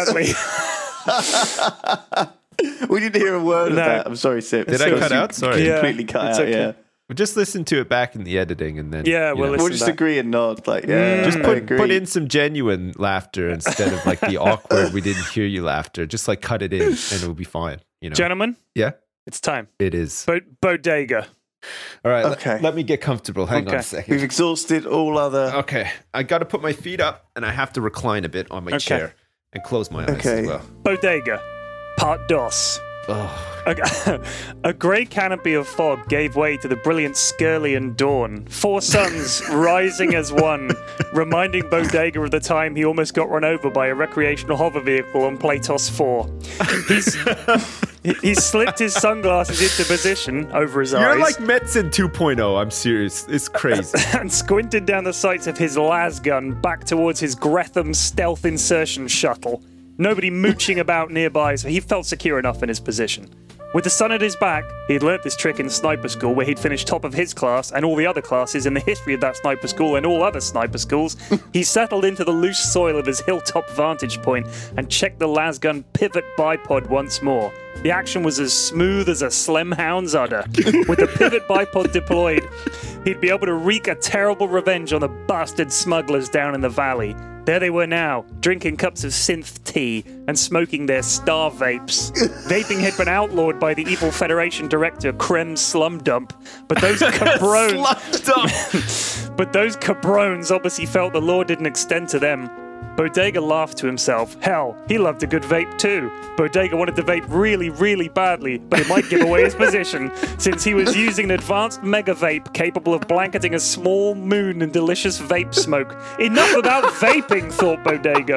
badly. We didn't hear a word No. of that. I'm sorry, Sip. Did I Because cut you out? Sorry. Yeah. completely cut it's out. okay. Yeah, We'll just listen to it back in the editing and then. Yeah, you we'll know. listen we'll just back. agree and nod. Like yeah, Just I put, agree. put in some genuine laughter instead of like the awkward, we didn't hear you laughter. Just like cut it in and it'll be fine. You know? Gentlemen, Yeah, it's time. it is. Bo- bodega. All right, Okay. let, let me get comfortable. Hang on Okay. a second. We've exhausted all other. Okay, I got to put my feet up and I have to recline a bit on my Okay. chair and close my eyes Okay. as well. Bodega. Part dos. Oh, A, a grey canopy of fog gave way to the brilliant Skirlian dawn. Four suns rising as one, reminding Bodega of the time he almost got run over by a recreational hover vehicle on Platos four. He's, he, he slipped his sunglasses into position over his you're eyes like Metzen two point oh. I'm serious. It's crazy. and squinted down the sights of his las gun back towards his Gretham stealth insertion shuttle. Nobody mooching about nearby, so he felt secure enough in his position. With the sun at his back, he'd learnt this trick in sniper school where he'd finished top of his class and all the other classes in the history of that sniper school and all other sniper schools. He settled into the loose soil of his hilltop vantage point and checked the lasgun pivot bipod once more. The action was as smooth as a Slemhound's udder. With the pivot bipod deployed, he'd be able to wreak a terrible revenge on the bastard smugglers down in the valley. There they were now, drinking cups of synth tea and smoking their star vapes. Vaping had been outlawed by the evil Federation director, Krem Slumdump, but those cabrones, Slumped up. but those cabrones obviously felt the law didn't extend to them. Bodega laughed to himself. Hell, he loved a good vape too. Bodega wanted to vape really, really badly, but it might give away his position, since he was using an advanced mega vape capable of blanketing a small moon in delicious vape smoke. Enough about vaping, thought Bodega.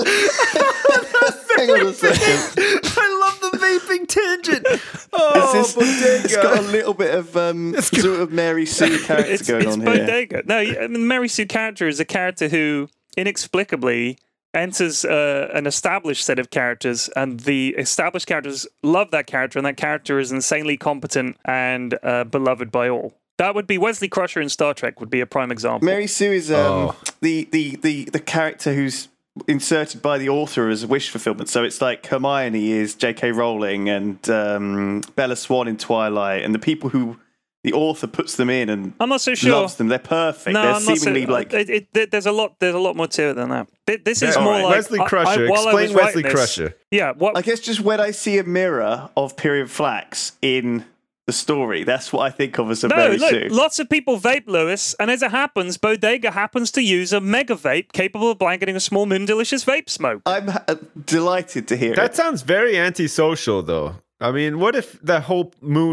Hang on a second. I love the vaping tangent. Oh, It's, bodega. it's got a little bit of um, sort of Mary Sue character It's, going it's on here. Bodega. No, I mean, Mary Sue character is a character who inexplicably enters uh, an established set of characters, and the established characters love that character, and that character is insanely competent and uh, beloved by all. That would be Wesley Crusher in Star Trek would be a prime example. Mary Sue is um, Oh. the, the, the, the character who's inserted by the author as a wish fulfillment. So it's like Hermione is J K Rowling and um, Bella Swan in Twilight, and the people who the author puts them in and I'm not so sure. loves them. They're perfect. No, They're I'm not seemingly so, like it, it, it- there's a lot. There's a lot more to it than that. Th- This is All more right, like Wesley I- I- Crusher. while I Explain was Wesley writing this- Crusher. Yeah, what I guess just when I see a mirror of Period Flax in the story, that's what I think of as a No, Mary look, Sue. lots of people vape, Lewis, and as it happens, Bodega happens to use a mega vape capable of blanketing a small moon delicious vape smoke. I'm uh, delighted to hear That it. sounds very antisocial, though. I mean, what if the whole moon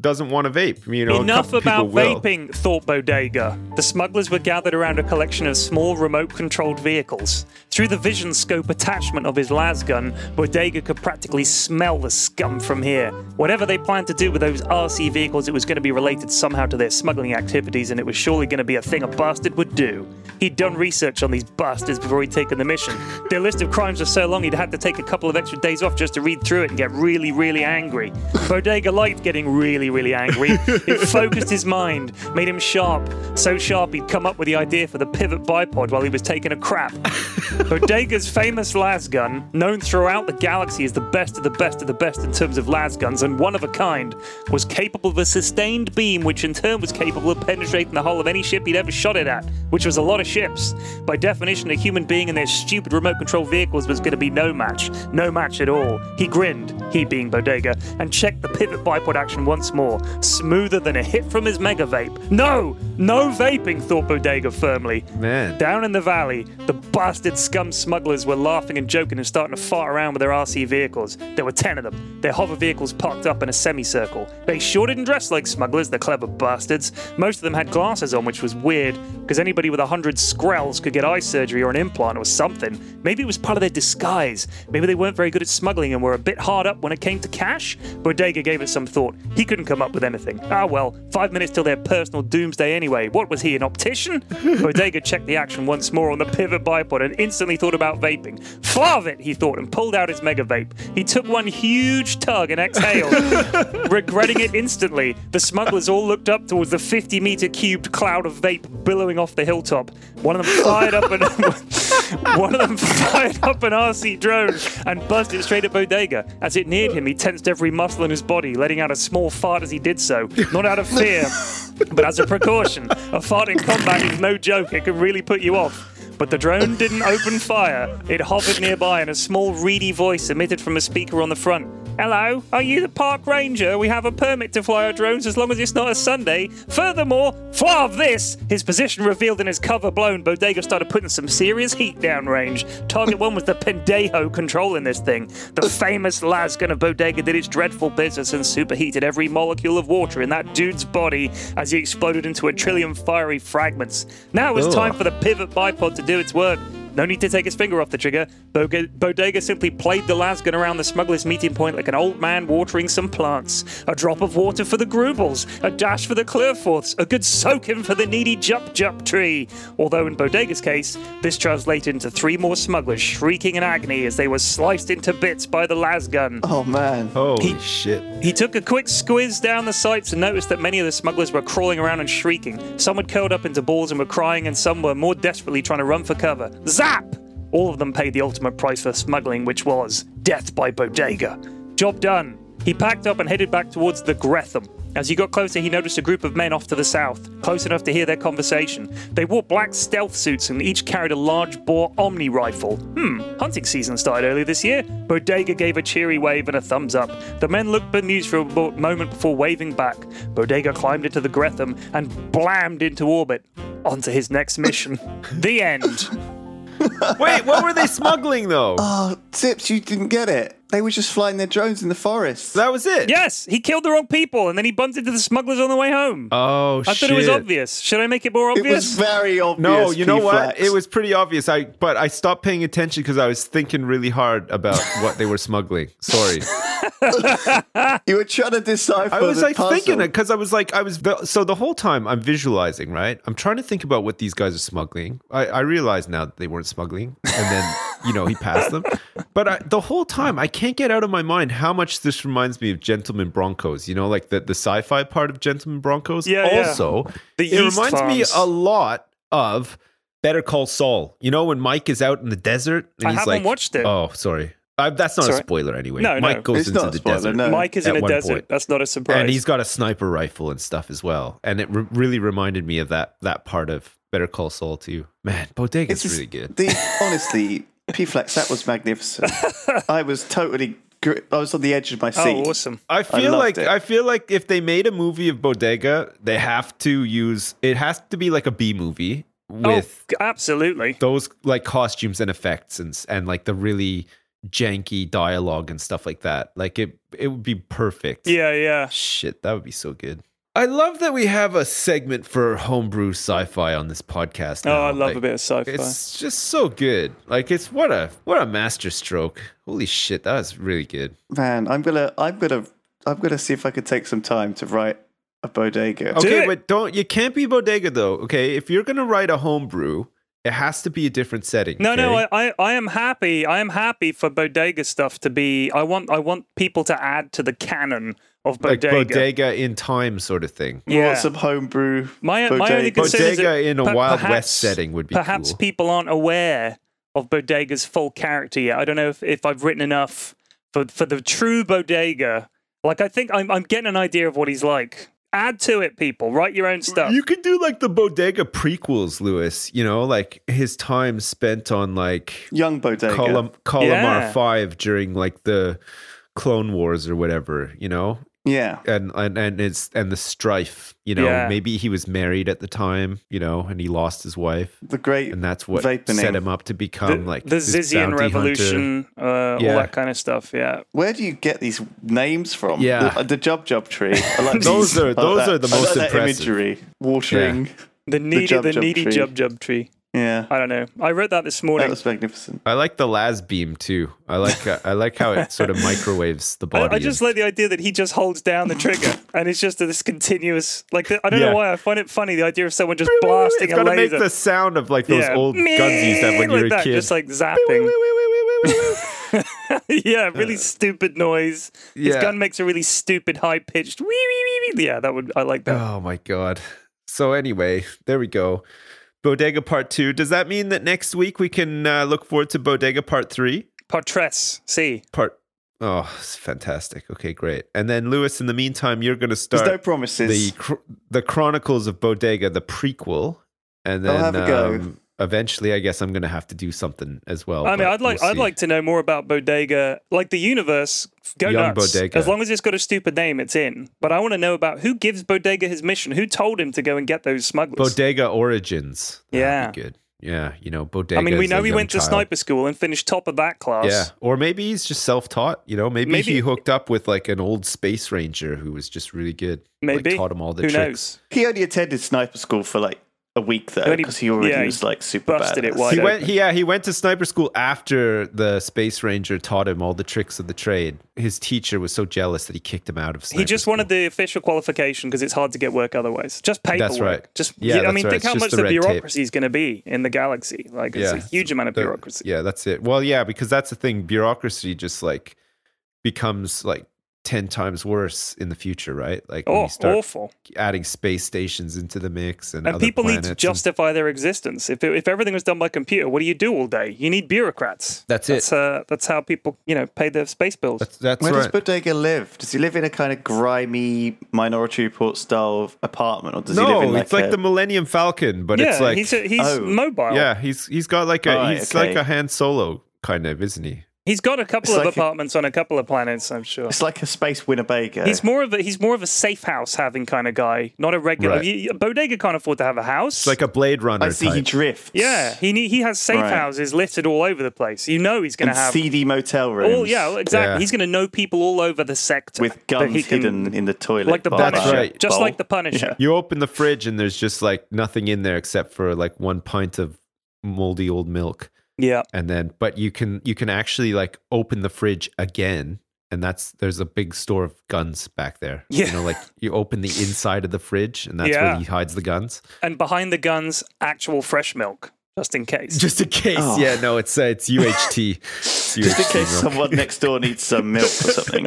doesn't want to vape. You know, Enough about will. vaping, thought Bodega. The smugglers were gathered around a collection of small remote-controlled vehicles. Through the vision scope attachment of his las gun, Bodega could practically smell the scum from here. Whatever they planned to do with those R C vehicles, it was going to be related somehow to their smuggling activities, and it was surely going to be a thing a bastard would do. He'd done research on these bastards before he'd taken the mission. Their list of crimes was so long he'd had to take a couple of extra days off just to read through it and get really, really angry. Bodega liked getting really, really angry. It focused his mind, made him sharp. So sharp he'd come up with the idea for the pivot bipod while he was taking a crap. Bodega's famous las gun, known throughout the galaxy as the best of the best of the best in terms of las guns and one of a kind, was capable of a sustained beam which in turn was capable of penetrating the hull of any ship he'd ever shot it at, which was a lot of ships. By definition, a human being in their stupid remote control vehicles was going to be no match. No match at all. He grinned, he being Bodega, and checked the pivot bipod action once more. Smoother than a hit from his mega vape. No! No vaping, thought Bodega firmly. Man. Down in the valley, the bastard scum smugglers were laughing and joking and starting to fart around with their R C vehicles. There were ten of them. Their hover vehicles parked up in a semicircle. They sure didn't dress like smugglers, the clever bastards. Most of them had glasses on, which was weird, because anybody with a hundred skrells could get eye surgery or an implant or something. Maybe it was part of their disguise. Maybe they weren't very good at smuggling and were a bit hard up when it came to cash. Bodega gave it some thought. He couldn't come up with anything. Ah well, five minutes till their personal doomsday anyway. What was he, an optician? Bodega checked the action once more on the pivot bipod and instantly thought about vaping. Flav it, he thought, and pulled out his mega vape. He took one huge tug and exhaled, regretting it instantly. The smugglers all looked up towards the fifty meter cubed cloud of vape billowing off the hilltop. One of them fired up an one of them fired up an R C drone and buzzed it straight at Bodega. As it neared him, he tensed every muscle in his body, letting out a small fart as he did so, not out of fear, but as a precaution. A fart in combat is no joke. It can really put you off. But the drone didn't open fire. It hovered nearby and a small reedy voice emitted from a speaker on the front. Hello, are you the park ranger? We have a permit to fly our drones as long as it's not a Sunday. Furthermore, flav this! His position revealed and his cover blown, Bodega started putting some serious heat downrange. Target one was the Pendejo controlling this thing. The famous lasgun of Bodega did its dreadful business and superheated every molecule of water in that dude's body as he exploded into a trillion fiery fragments. Now it was Ugh. time for the pivot bipod to do its work. No need to take his finger off the trigger. Bodega simply played the lasgun around the smuggler's meeting point like an old man watering some plants. A drop of water for the Grubels, a dash for the Clearforths, a good soaking for the needy Jup Jup tree. Although in Bodega's case, this translated into three more smugglers shrieking in agony as they were sliced into bits by the lasgun. Oh, man. Holy He- shit. He took a quick squiz down the sights and noticed that many of the smugglers were crawling around and shrieking. Some had curled up into balls and were crying, and some were more desperately trying to run for cover. Zap! All of them paid the ultimate price for smuggling, which was death by Bodega. Job done. He packed up and headed back towards the Gretham. As he got closer, he noticed a group of men off to the south, close enough to hear their conversation. They wore black stealth suits and each carried a large-bore Omni rifle. Hmm, hunting season started earlier this year. Bodega gave a cheery wave and a thumbs up. The men looked bemused for a bo- moment before waving back. Bodega climbed into the Gretham and blammed into orbit. Onto his next mission. The end. Wait, what were they smuggling though? Oh, Tips, you didn't get it. They were just flying their drones in the forest. That was it. Yes, he killed the wrong people and then he bumped into the smugglers on the way home. Oh, I shit. thought it was obvious. Should I make it more It obvious? was very obvious. No, you know what? P-Flex. It was pretty obvious. I but I stopped paying attention because I was thinking really hard about what they were smuggling. Sorry. You were trying to decipher I was the like puzzle. thinking it because I was like I was the, so the whole time I'm visualizing, right? I'm trying to think about what these guys are smuggling. I, I realize now that they weren't smuggling, and then you know he passed them. But I, the whole time I can't get out of my mind how much this reminds me of Gentleman Broncos. You know, like the the sci-fi part of Gentleman Broncos. Yeah, yeah. Also, The it yeast reminds me farms. a lot of Better Call Saul. You know when Mike is out in the desert and I he's haven't like, watched it. "Oh, sorry." Uh, that's not Sorry. a spoiler anyway. No, no. Mike goes It's into not a the spoiler, desert. no. Mike is in at a one desert. point. That's not a surprise. And he's got a sniper rifle and stuff as well. And it re- really reminded me of that that part of Better Call Saul too. Man, Bodega's It's really good. The, honestly, P-Flex, that was magnificent. I was totally... gr- I was on the edge of my seat. Oh, awesome. I feel loved like it. I feel like if they made a movie of Bodega, they have to use it has to be like a B movie with oh, absolutely. those like costumes and effects and and like the really janky dialogue and stuff like that. Like it, it would be perfect. Yeah, yeah. Shit, that would be so good. I love that we have a segment for homebrew sci-fi on this podcast now. Oh, I love like, a bit of sci-fi. It's just so good. Like it's what a what a masterstroke. Holy shit, that was really good. Man, I'm gonna, I'm gonna, I'm gonna see if I could take some time to write a bodega. Okay, it. but don't you can't be bodega though. Okay, if you're gonna write a homebrew, it has to be a different setting. No, okay? no, I, I, I am happy. I am happy for bodega stuff to be. I want, I want people to add to the canon of bodega. Like bodega in time, sort of thing. You Yeah. want some homebrew My, bodega? my only concern is Bodega that in a per- Wild perhaps- West setting would be Perhaps cool. people aren't aware of bodega's full character yet. I don't know if, if I've written enough for for the true bodega. Like I think I'm I'm getting an idea of what he's like. Add to it, people. Write your own stuff. You could do like the bodega prequels, Lewis. You know, like his time spent on like Young bodega. Colum- Columar Yeah. five during like the Clone Wars or whatever. You know, Yeah. and and and it's and the strife. You know, Yeah. maybe he was married at the time. You know, and he lost his wife, The great and that's what Vaporing. set him up to become the, like the this Zizian bounty Revolution, uh, all Yeah. that kind of stuff. Yeah. Where do you get these names from? Yeah. The, the Jub Jub tree. I like Those these- are- I like those that- are the I like most that impressive. imagery. Watering. The needy, Jub the, Jub needy tree. Jub Jub tree. Yeah. I don't know. I wrote that this That morning. was magnificent. I like the las beam too. I like uh, I like how it sort of microwaves the I, body. I just like the idea that he just holds down the trigger and it's just this continuous. Like the, I don't Yeah. know why I find it funny the idea of someone just it's blasting a got to make laser. the sound of like those Yeah. old guns you used to have when you like were a that, kid. just like zapping. Yeah, really stupid noise. His Yeah. gun makes a really stupid high pitched. Wee wee wee wee. Yeah, that would I like that. Oh my god. So anyway, there we go. Bodega Part Two. Does that mean that next week we can uh, look forward to Bodega Part Three? Partres, see. Part. Oh, it's fantastic. Okay, great. And then Lewis, in the meantime, you're going to There's start no promises. the cr- the Chronicles of Bodega, the prequel, and then I'll have a go. um, eventually, I guess I'm going to have to do something as well. I mean, but I'd like we'll I'd see. like to know more about Bodega, like the universe. Go Young nuts. Bodega. As long as it's got a stupid name, it's in. But I want to know about who gives Bodega his mission. Who told him to go and get those smugglers? Bodega Origins. That'd Yeah. be good. Yeah, you know, Bodega. I mean, we is know a he young went to child. sniper school and finished top of that class. Yeah, or maybe he's just self-taught. You know, maybe, Maybe- he hooked up with like an old space ranger who was just really good. Maybe. like, taught him all the Who tricks. knows? He only attended sniper school for like a week though, But he- because he already yeah, he was like super busted it badass. wide He open. went, he, yeah, he went to sniper school after the space ranger taught him all the tricks of the trade. His teacher was so jealous that he kicked him out of sniper He just school. wanted the official qualification because it's hard to get work otherwise. Just paperwork. That's right. Just Yeah, yeah, I that's mean, right. think It's how just much the the red tape. bureaucracy is going to be in the galaxy. Like, it's a huge amount of the- bureaucracy. Yeah, that's it. Well, yeah, because that's the thing. Bureaucracy just like becomes like ten times worse in the future, right? Like when Oh, you start awful. adding space stations into the mix and, And other people need planets to and- justify their existence. If it, if everything was done by computer, what do you do all day? You need bureaucrats. That's it. That's, uh, that's how people, you know, pay their space bills. That's, that's Where right. does Bodega live? Does he live in a kind of grimy Minority Report style apartment, or does he live no, in like it's like a, the Millennium Falcon, but yeah, it's like he's a, he's Oh. mobile. yeah, he's he's got like a Right, he's okay. like a Han Solo kind of, isn't he? He's got a couple It's of like a- apartments on a couple of planets, I'm sure. It's like a space Winnebago. He's more of a he's more of a safe house having kind of guy, not a regular. Right. You- Bodega can't afford to have a house. It's like a Blade Runner I see he type. drifts. yeah, he need, he has safe Right. houses littered all over the place. You know he's going to and have seedy motel rooms. all yeah exactly. Yeah. He's going to know people all over the sector with that guns he can- hidden in the toilet. like the bar- Punisher, That's right. just bowl. like the Punisher. Yeah. You open the fridge and there's just like nothing in there except for like one pint of moldy old milk. Yeah. And then but you can you can actually like open the fridge again, and that's there's a big store of guns back there. Yeah. You know, like you open the inside of the fridge and that's Yeah. where he hides the guns. And behind the guns, actual fresh milk, just in case. Just in case. Oh. Yeah, no, it's uh, it's U H T. It's U H T Just in case milk. someone next door needs some milk or something.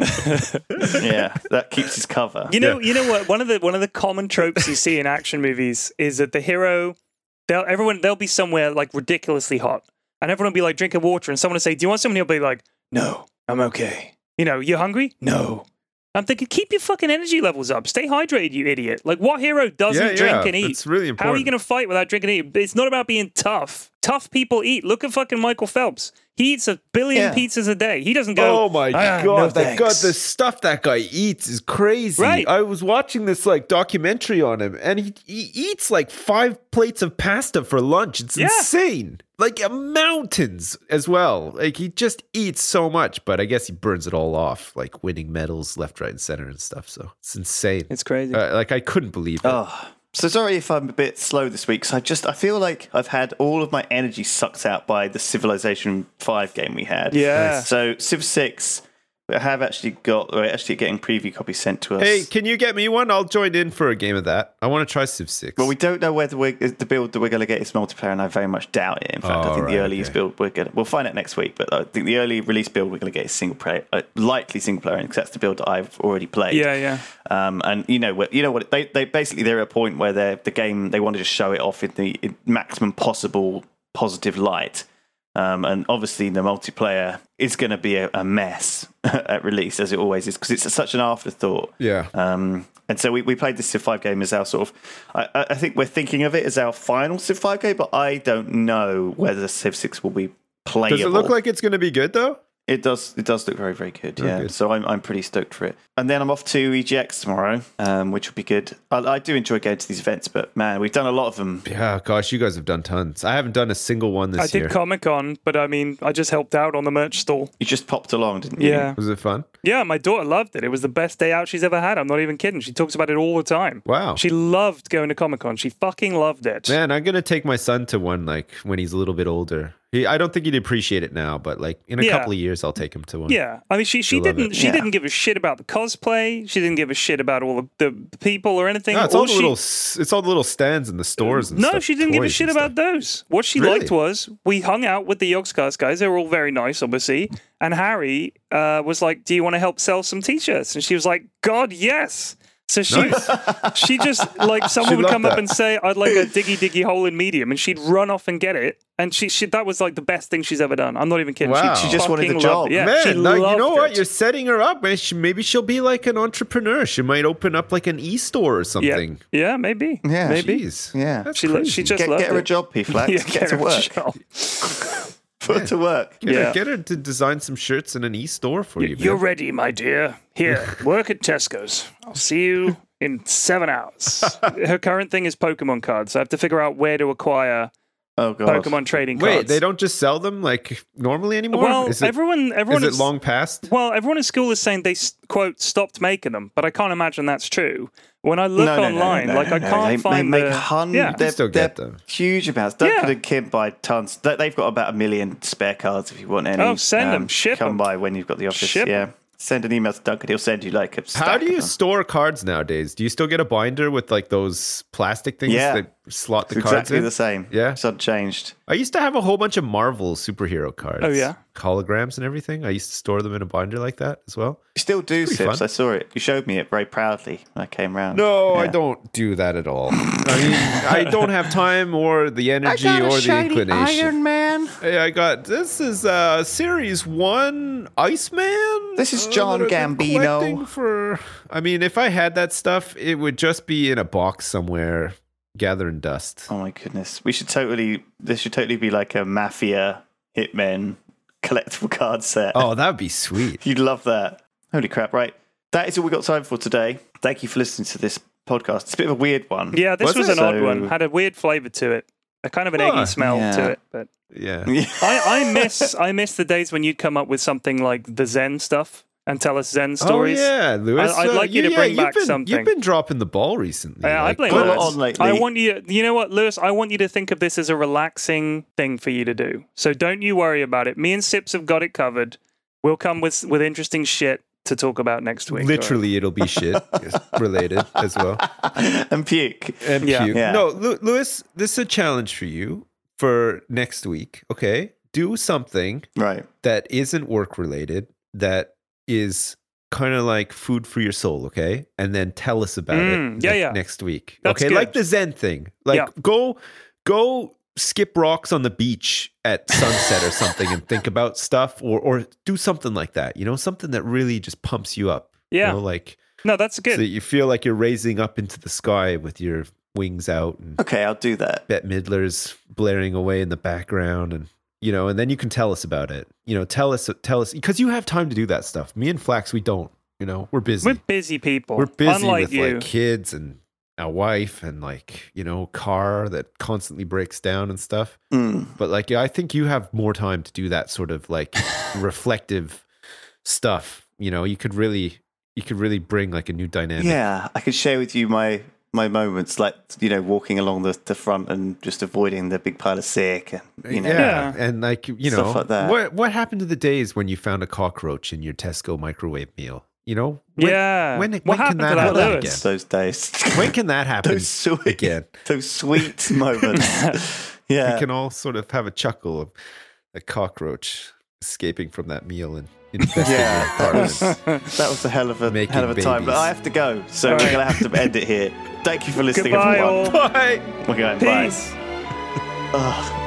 Yeah, that keeps his cover. You know, Yeah. you know what? One of the one of the common tropes you see in action movies is that the hero, they'll everyone they'll be somewhere like ridiculously hot, and everyone will be like drinking water, and someone will say, "Do you want something?" He'll be like, "No, I'm okay." You know, you hungry? No. I'm thinking, keep your fucking energy levels up. Stay hydrated, you idiot. Like, what hero doesn't Yeah, drink yeah, and eat? it's really How are important. you going to fight without drinking and eat? It's not about being tough. Tough people eat. Look at fucking Michael Phelps. He eats a billion Yeah. pizzas a day. He doesn't go, Oh my "Ah, god, no that god, thanks." the stuff that guy eats is crazy. Right. I was watching this like documentary on him, and he, he eats like five plates of pasta for lunch. It's Yeah. insane. Like uh, mountains as well. Like he just eats so much, but I guess he burns it all off, like winning medals left, right, and center and stuff. So it's insane. It's crazy. Uh, like I couldn't believe it. Oh, so sorry if I'm a bit slow this week. So I just I feel like I've had all of my energy sucked out by the Civilization five game we had. Yeah. So Civ six, I have actually got. We're actually getting preview copies sent to us. Hey, can you get me one? I'll join in for a game of that. I want to try Civ six. Well, we don't know whether we're, the build that we're going to get is multiplayer, and I very much doubt it. In fact, Oh, I think right, the earliest okay. build we're going to, we'll find out next week, but I think the early release build we're going to get is single player, uh, likely single player, because that's the build that I've already played. yeah, yeah. Um, and you know what? You know what? They they basically they're at a point where they're the game they want to just show it off in the in maximum possible positive light. Um, and obviously the multiplayer is going to be a, a mess at release, as it always is, because it's such an afterthought. Yeah. Um, and so we, we played this Civ five game as our sort of, I, I think we're thinking of it as our final Civ five game, but I don't know whether Civ six will be playable. Does it look like it's going to be good though? It does. It does look very, very good. Yeah. good. So I'm, I'm pretty stoked for it. And then I'm off to E G X tomorrow, um, which will be good. I, I do enjoy going to these events, but man, we've done a lot of them. Yeah, gosh, you guys have done tons. I haven't done a single one this I year. did Comic Con, but I mean, I just helped out on the merch stall. You just popped along, didn't you? Yeah. Was it fun? Yeah, my daughter loved it. It was the best day out she's ever had. I'm not even kidding. She talks about it all the time. Wow. She loved going to Comic Con. She fucking loved it. Man, I'm gonna take my son to one like when he's a little bit older. He, I don't think he'd appreciate it now, but like in a Yeah. couple of years, I'll take him to one. Yeah, I mean, she she You'll love didn't it. she Yeah. didn't give a shit about the cosplay. She didn't give a shit about all the, the people or anything. No, it's all, All the she- little. s- It's all the little stands in the stores and no, stuff. she didn't give a toys shit and about stuff. those. What she Really? liked was we hung out with the Yogscast guys. They were all very nice, obviously. And Harry uh, was like, "Do you want to help sell some t-shirts?" And she was like, "God, yes." So she she just like someone She would loved come up that. and say, "I'd like a diggy diggy hole in medium," and she'd run off and get it. And she, she that was like the best thing she's ever done. I'm not even kidding. Wow. She, She just wanted fucking the loved job. it. Yeah, Man, she like, you loved know what? it. You're setting her up. Man. She, maybe she'll be like an entrepreneur. She might open up like an e-store or something. Yeah, yeah, maybe. Yeah. maybe. Jeez. Yeah. That's She lo- crazy. she just Get, loved get her a it. job, P Flax. Yeah, get, to her a work. job. Put her to work. Get, her, Yeah. get her to design some shirts in an e-store for you. You're man. ready, my dear. Here, work at Tesco's. I'll see you in seven hours. Her current thing is Pokemon cards. So I have to figure out where to acquire Oh, God. Pokemon trading cards. Wait, they don't just sell them like normally anymore? Well, is it, everyone, everyone is it is- long past? Well, everyone in school is saying they s- quote stopped making them, but I can't imagine that's true. When I look No, no, no, no, online, no, like I no, can't they, find they make the hun- yeah. they're, still get they're them. huge amounts. Duncan Yeah. and Kim buy tons. They- They've got about a million spare cards if you want any. Oh, send 'em. Ship Come 'em. by when you've got the office. Ship 'em. yeah. Send an email to Duncan. He'll send you like a stack How do of you them. store cards nowadays? Do you still get a binder with like those plastic things Yeah. that slot the It's cards exactly in? the same. Yeah. It's unchanged. I used to have a whole bunch of Marvel superhero cards. Oh, yeah? Holograms and everything. I used to store them in a binder like that as well. You still do, pretty Sips. fun. I saw it. You showed me it very proudly when I came round. No, I Yeah. don't do that at all. I mean, I don't have time or the energy or the inclination. Man. Hey, I got this is uh series one Iceman. This is uh, John that I've been Gambino. collecting For I mean, if I had that stuff, it would just be in a box somewhere, gathering dust. Oh my goodness. We should totally, this should totally be like a Mafia Hitmen collectible card set. Oh, that would be sweet. You'd love that. Holy crap, right. That is all we got time for today. Thank you for listening to this podcast. It's a bit of a weird one. Yeah, this Was was, it? an odd So- one. Had a weird flavor to it. A kind of an Oh, eggy smell yeah. to it, but Yeah. I, I miss I miss the days when you'd come up with something like the Zen stuff and tell us Zen stories. Oh yeah, Lewis. I- I'd uh, like you yeah, to bring yeah, back you've been, something. You've been dropping the ball recently. Yeah, I like, blame Got a lot Lewis. on lately. I want you. You know what, Lewis? I want you to think of this as a relaxing thing for you to do. So don't you worry about it. Me and Sips have got it covered. We'll come with with interesting shit to talk about next week. Literally, it'll be shit related as well. and puke. And Yeah. puke. Yeah. No, Lu- Lewis, this is a challenge for you for next week. Okay, do something Right. that isn't work related, that is kind of like food for your soul, okay? And then tell us about Mm, it yeah, ne- yeah. next week. That's okay, good. like the Zen thing. Like Yeah. go go skip rocks on the beach at sunset or something and think about stuff, or or do something like that, you know, something that really just pumps you up. Yeah. You know, like No, that's good. so that you feel like you're raising up into the sky with your wings out and Okay, I'll do that. Bette Midler's blaring away in the background and you know, and then you can tell us about it. You know, tell us, tell us, because you have time to do that stuff. Me and Flax, we don't. You know, we're busy. We're busy people. We're busy unlike with you. like kids and a wife and like, you know, car that constantly breaks down and stuff. Mm. But like, I think you have more time to do that sort of like reflective stuff. You know, you could really, you could really bring like a new dynamic. Yeah, I could share with you my my moments, like, you know, walking along the, the front and just avoiding the big pile of sick, and, you know. Yeah, and like, you know, Stuff like that. what what happened to the days when you found a cockroach in your Tesco microwave meal? You know, when, Yeah. When, What when can happened that to that, happen Lewis? again? Those days. When can that happen those sweet, again? Those sweet moments. Yeah. We can all sort of have a chuckle of a cockroach escaping from that meal and infesting Yeah, your that apartment. was, that was a hell of a Making hell of a time. But babies. I have to go, so All we're right. going to have to end it here. Thank you for listening, Goodbye, everyone. all. Bye. We're going, Peace. bye. Ugh.